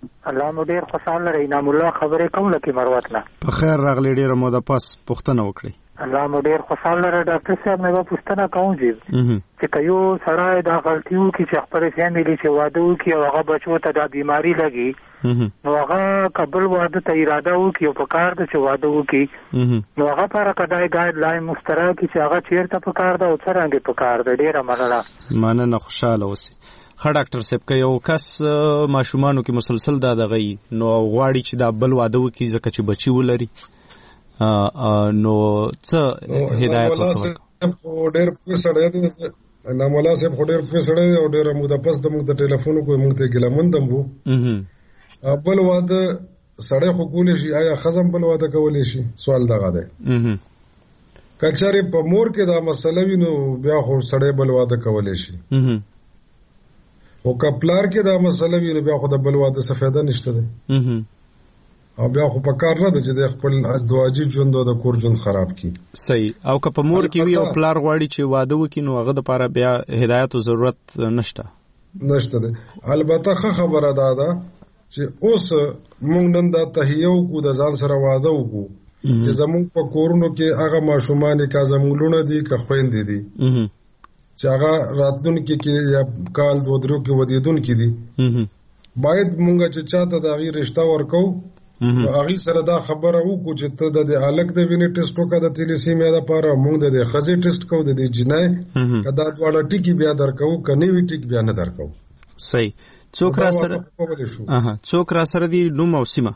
S5: الله مو ډیر خوشاله رہی. نام الله خبرې کوم لکه مروت نه.
S23: په خیر راغلی ډیره موده پس پوښتنه وکړي.
S5: الله مو ډیر خوشاله رہی. ډاکټر صاحب مې پوښتنه کوم چې کيو سره دا غلطیو کې چې خپل فیملی چې واده وکي او هغه بچو ته دا بیماری لګي نو هغه قبل واده ته اراده وکي او په کار د چې واده وکي نو هغه پر کډای ګایډ لاین مسترا کی چې هغه چیرته په کار دا او څنګه په کار دا ډیره مننه خوشاله اوسئ. ښه ډاکټر صاحب که یو کس ماشومانو کې مسلسل دا دغه نو غواړي چې دا بل واده وکړي ځکه چې بچي ولري نو څه هدایت ورته
S9: ډېر پوه سړی دی نام الله صاحب خو ډېر پوه سړی دی او ډېر موده پس د موږ د ټلیفون کوی موږ ته ګیلمن دم وو بل واده سړی خو کولی شي آیا ښځه بل واده کولی شي سوال دغه دی که چېرې په مور کې دا مسله وي نو بیا خو سړی بل واده کولی شي او که پلار کې دا مسله وي نو بیا خو د بل واده څه فایده نشته دی او بیا خو په کار نه ده چې د خپل ازدواجي ژوند او د کور ژوند خراب کړي.
S23: صحیح. او که په مور کې وي او پلار غواړي چې واده وکړي نو هغه دپاره بیا هدایت او ضرورت نشته
S9: دی. البته ښه خبره دا ده چې اوس موږ نن دا تهیه وکړو د ځان سره واده وکړو چې زموږ په کورونو کې هغه ماشومان که زموږ لوڼه دي که خویندې دي چې هغه راتلونکي کې یا کال 2-3 کې ودیدونکي دي باید موږ چې چاته د هغې رشته ورکو هغې سره دا خبره وکړو چې ته د هلک د وینې ټسټ وکړه د تیلیسیمیا دپاره موږ د ښځې ټسټ کوو د جنۍ که دا دواړه ټکي بیا درکوو که نه وي ټیک بیا نه درکوو.
S23: صحیح. څوک را سره دي نوم او سیمه؟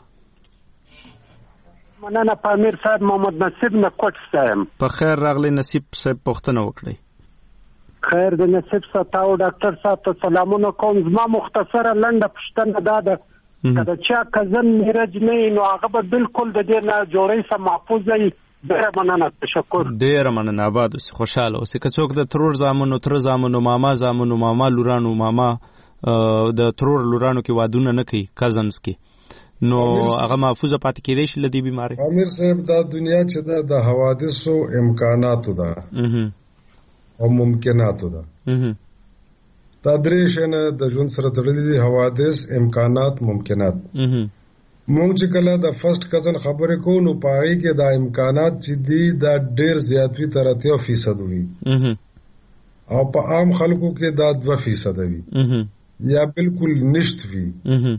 S11: مننه پامیر صاحب محمد نصیب نه کوټ صاحب.
S23: په خیر راغلی نصیب صاحب پوښتنه وکړئ.
S11: خیر د نصیب ساتاو ډاکټر صاحب ته سلامونه کوم. زما مختصره لنډه پوښتنه دا ده که د چا کزن میرج نه نو هغه به بالکل د دې نه جوړۍ څخه محفوظ وي. ډېره مننه. تشکر.
S23: ډېره مننه. آباد اوسئ خوشحاله اوسئ. که څوک د ترور زامنو تره زامنو ماما زامنو ماما لورانو ماما د ترور لورانو کې وادونه نه کوي کزنز کې نو هغه محفوظه پاتې کېدی شي له دې بیمارۍ.
S9: امیر صاحب دا دنیا چې ده د حوادثو امکاناتو ده او ممکناتو ده. دا درې شیانه د ژوند سره تړلي دي: حوادث، امکانات، ممکنات. موږ چې کله د فرست کزن خبرې کوو نو په هغې کې دا امکانات چې دي دا ډېر زیات وي تر 80% وي او په عام خلکو کې دا 2% وي یا بالکل نشت وي.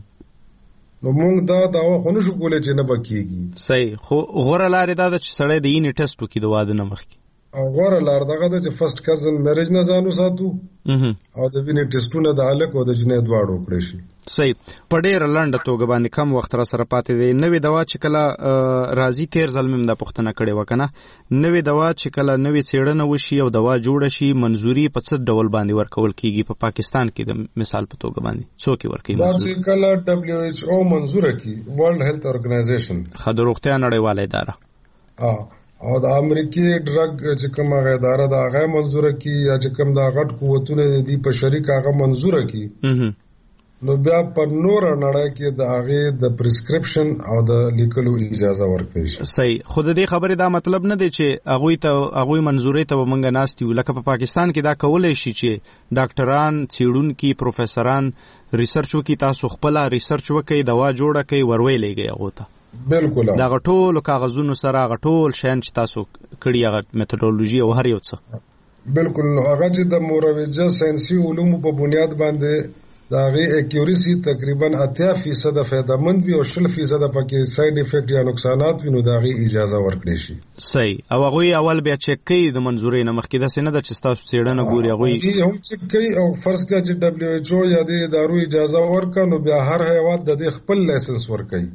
S9: نو موږ دا دعوه خو نشو کولی چې نه به کېږي.
S23: صحیح. خو غوره لارې دا ده چې سړی د اینې ټسټ وکړي د واده نه مخکې.
S9: او غوره لار دغه ده چې فرست کزن میرج نه ځان وساتو او د وینې ټسټونه د هلک او د جنۍ دواړو وکړی شي.
S23: صحیح. په ډېره لنډه توګه باندې کم وخت را سره پاتې دی. نوې دوا چې کله راځي تېر ځل مې دا پوښتنه کړې وه که نه نوې دوا چې کله نوې څېړنه وشي او دوا جوړه شي منظوري په څه ډول باندې ورکول کېږي په پاکستان کې د مثال په توګه باندې څوک یې ورکوي؟
S9: دا چې کله WHO منظوره کړي ورلډ هیلث ارګنایزیشن
S23: ښه د روغتیا نړیواله اداره
S9: او د امریکې ډرګ چې کوم هغه اداره ده هغه منظوره کړي یا چې کوم دا غټ قوتونه دي په شریک هغه منظوره کړي نو بیا په نور نړۍ کې د هغې د پرسکرپشن او د لیکلو اجازه ورکړي شي.
S23: صحیح. خو د دې خبرې دا مطلب نه دی چې هغوی منظورۍ ته به موږ ناست یو. لکه په پاکستان کې دا کولی شي چې ډاکټران څېړونکي پروفیسران ریسرچ وکړي تاسو خپله ریسرچ وکړئ دوا جوړه کړئ وروی لېږئ هغو ته.
S9: بالکل.
S23: د هغه ټولو کاغذونو سره هغه ټول شیان چې تاسو کړي هغه میتودولوژي او هر یو څه
S9: بالکل. نو هغه چې د مروجه ساینسي علومو په بنیاد باندې د هغې اکیورسي تقریبا 80% فایدهمند وي او 20% پکې سایډ افیکټ یا نقصانات وي نو د هغې اجازه ورکړی شي.
S23: صحیح. او هغوی اول بیا چک کوي د منظورۍ نه مخکې داسې نه ده چې ستاسو څېړنه ګوري هغوی
S9: هم چک کوي او فرض کړه چې WHO یا دې ادارو اجازه ورکړه نو بیا هر هیواد د دې خپل لایسنس ورکوي.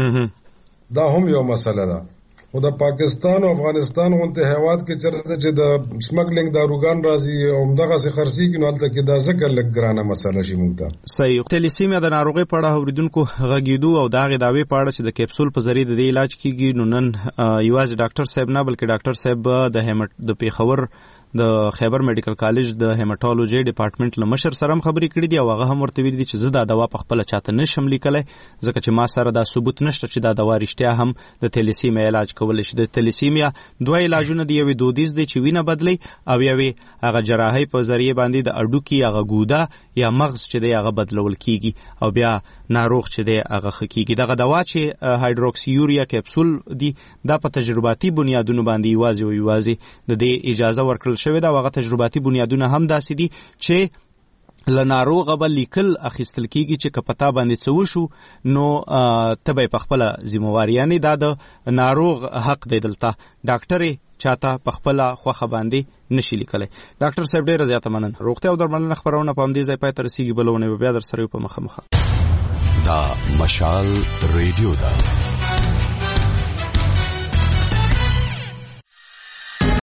S9: دا هم یو مسله ده. خو د پاکستان او افغانستان غونډه هیواد کې چرته چې د سمګلینګ داروګان راځي او همدغه څه خرڅېږي نو هلته کې دا ځکه لږ ګرانه مسله شي موږ ته.
S23: صحیح. تلیسیمیا د ناروغۍ په اړه اورېدونکو غږېدو او د هغې دعوې په اړه چې د کیپسول په ذریعې د دې علاج کېږي نو نن یوازې ډاکټر صاحب نه بلکې ډاکټر صاحب د پیښور د خیبر میډیکل کالج د هیماټالوژي ډپارټمنټ له مشر سره هم خبرې کړې دي او هغه هم ورته ویلي دي چې زه دا دوا په خپله چاته نشم لیکلی ځکه چې ما سره دا ثبوت نشته چې دا دوا رښتیا هم د تلیسیمیا علاج کولی شي. د تلیسیمیا 2 علاجونه دي. یوې دودیز دی چې وینه بدلی او یوې هغه جراحۍ په ذریعې باندې د اډوکي هغه ګوده یا مغز چې دی هغه بدلول کېږي او بیا ناروغ چې دی هغه ښه کیږي. دغه دوا چې هایدروکسیوریا کپسول دی دا په تجرباتي بنیادونو باندې یوازې د دې اجازه ورکړل شوې ده. هغه تجرباتي بنیادونه هم داسې دي چې له ناروغه به لیکل اخیستل کیږي چې که پتا باندې څه وشو نو ته به په خپله ذمواري، یعنې دا د ناروغ حق دی دلته ډاکټر چاته په خپله خوښه باندې نشي لیکلی. ډاکټر صاحب ډېره زیاته مننه. روغتیا او درملنه خپرونه په همدې ځای پای ته رسېږي. بله ونې به بیا در سره یو په مخه.
S8: دا مشال ریډیو ده.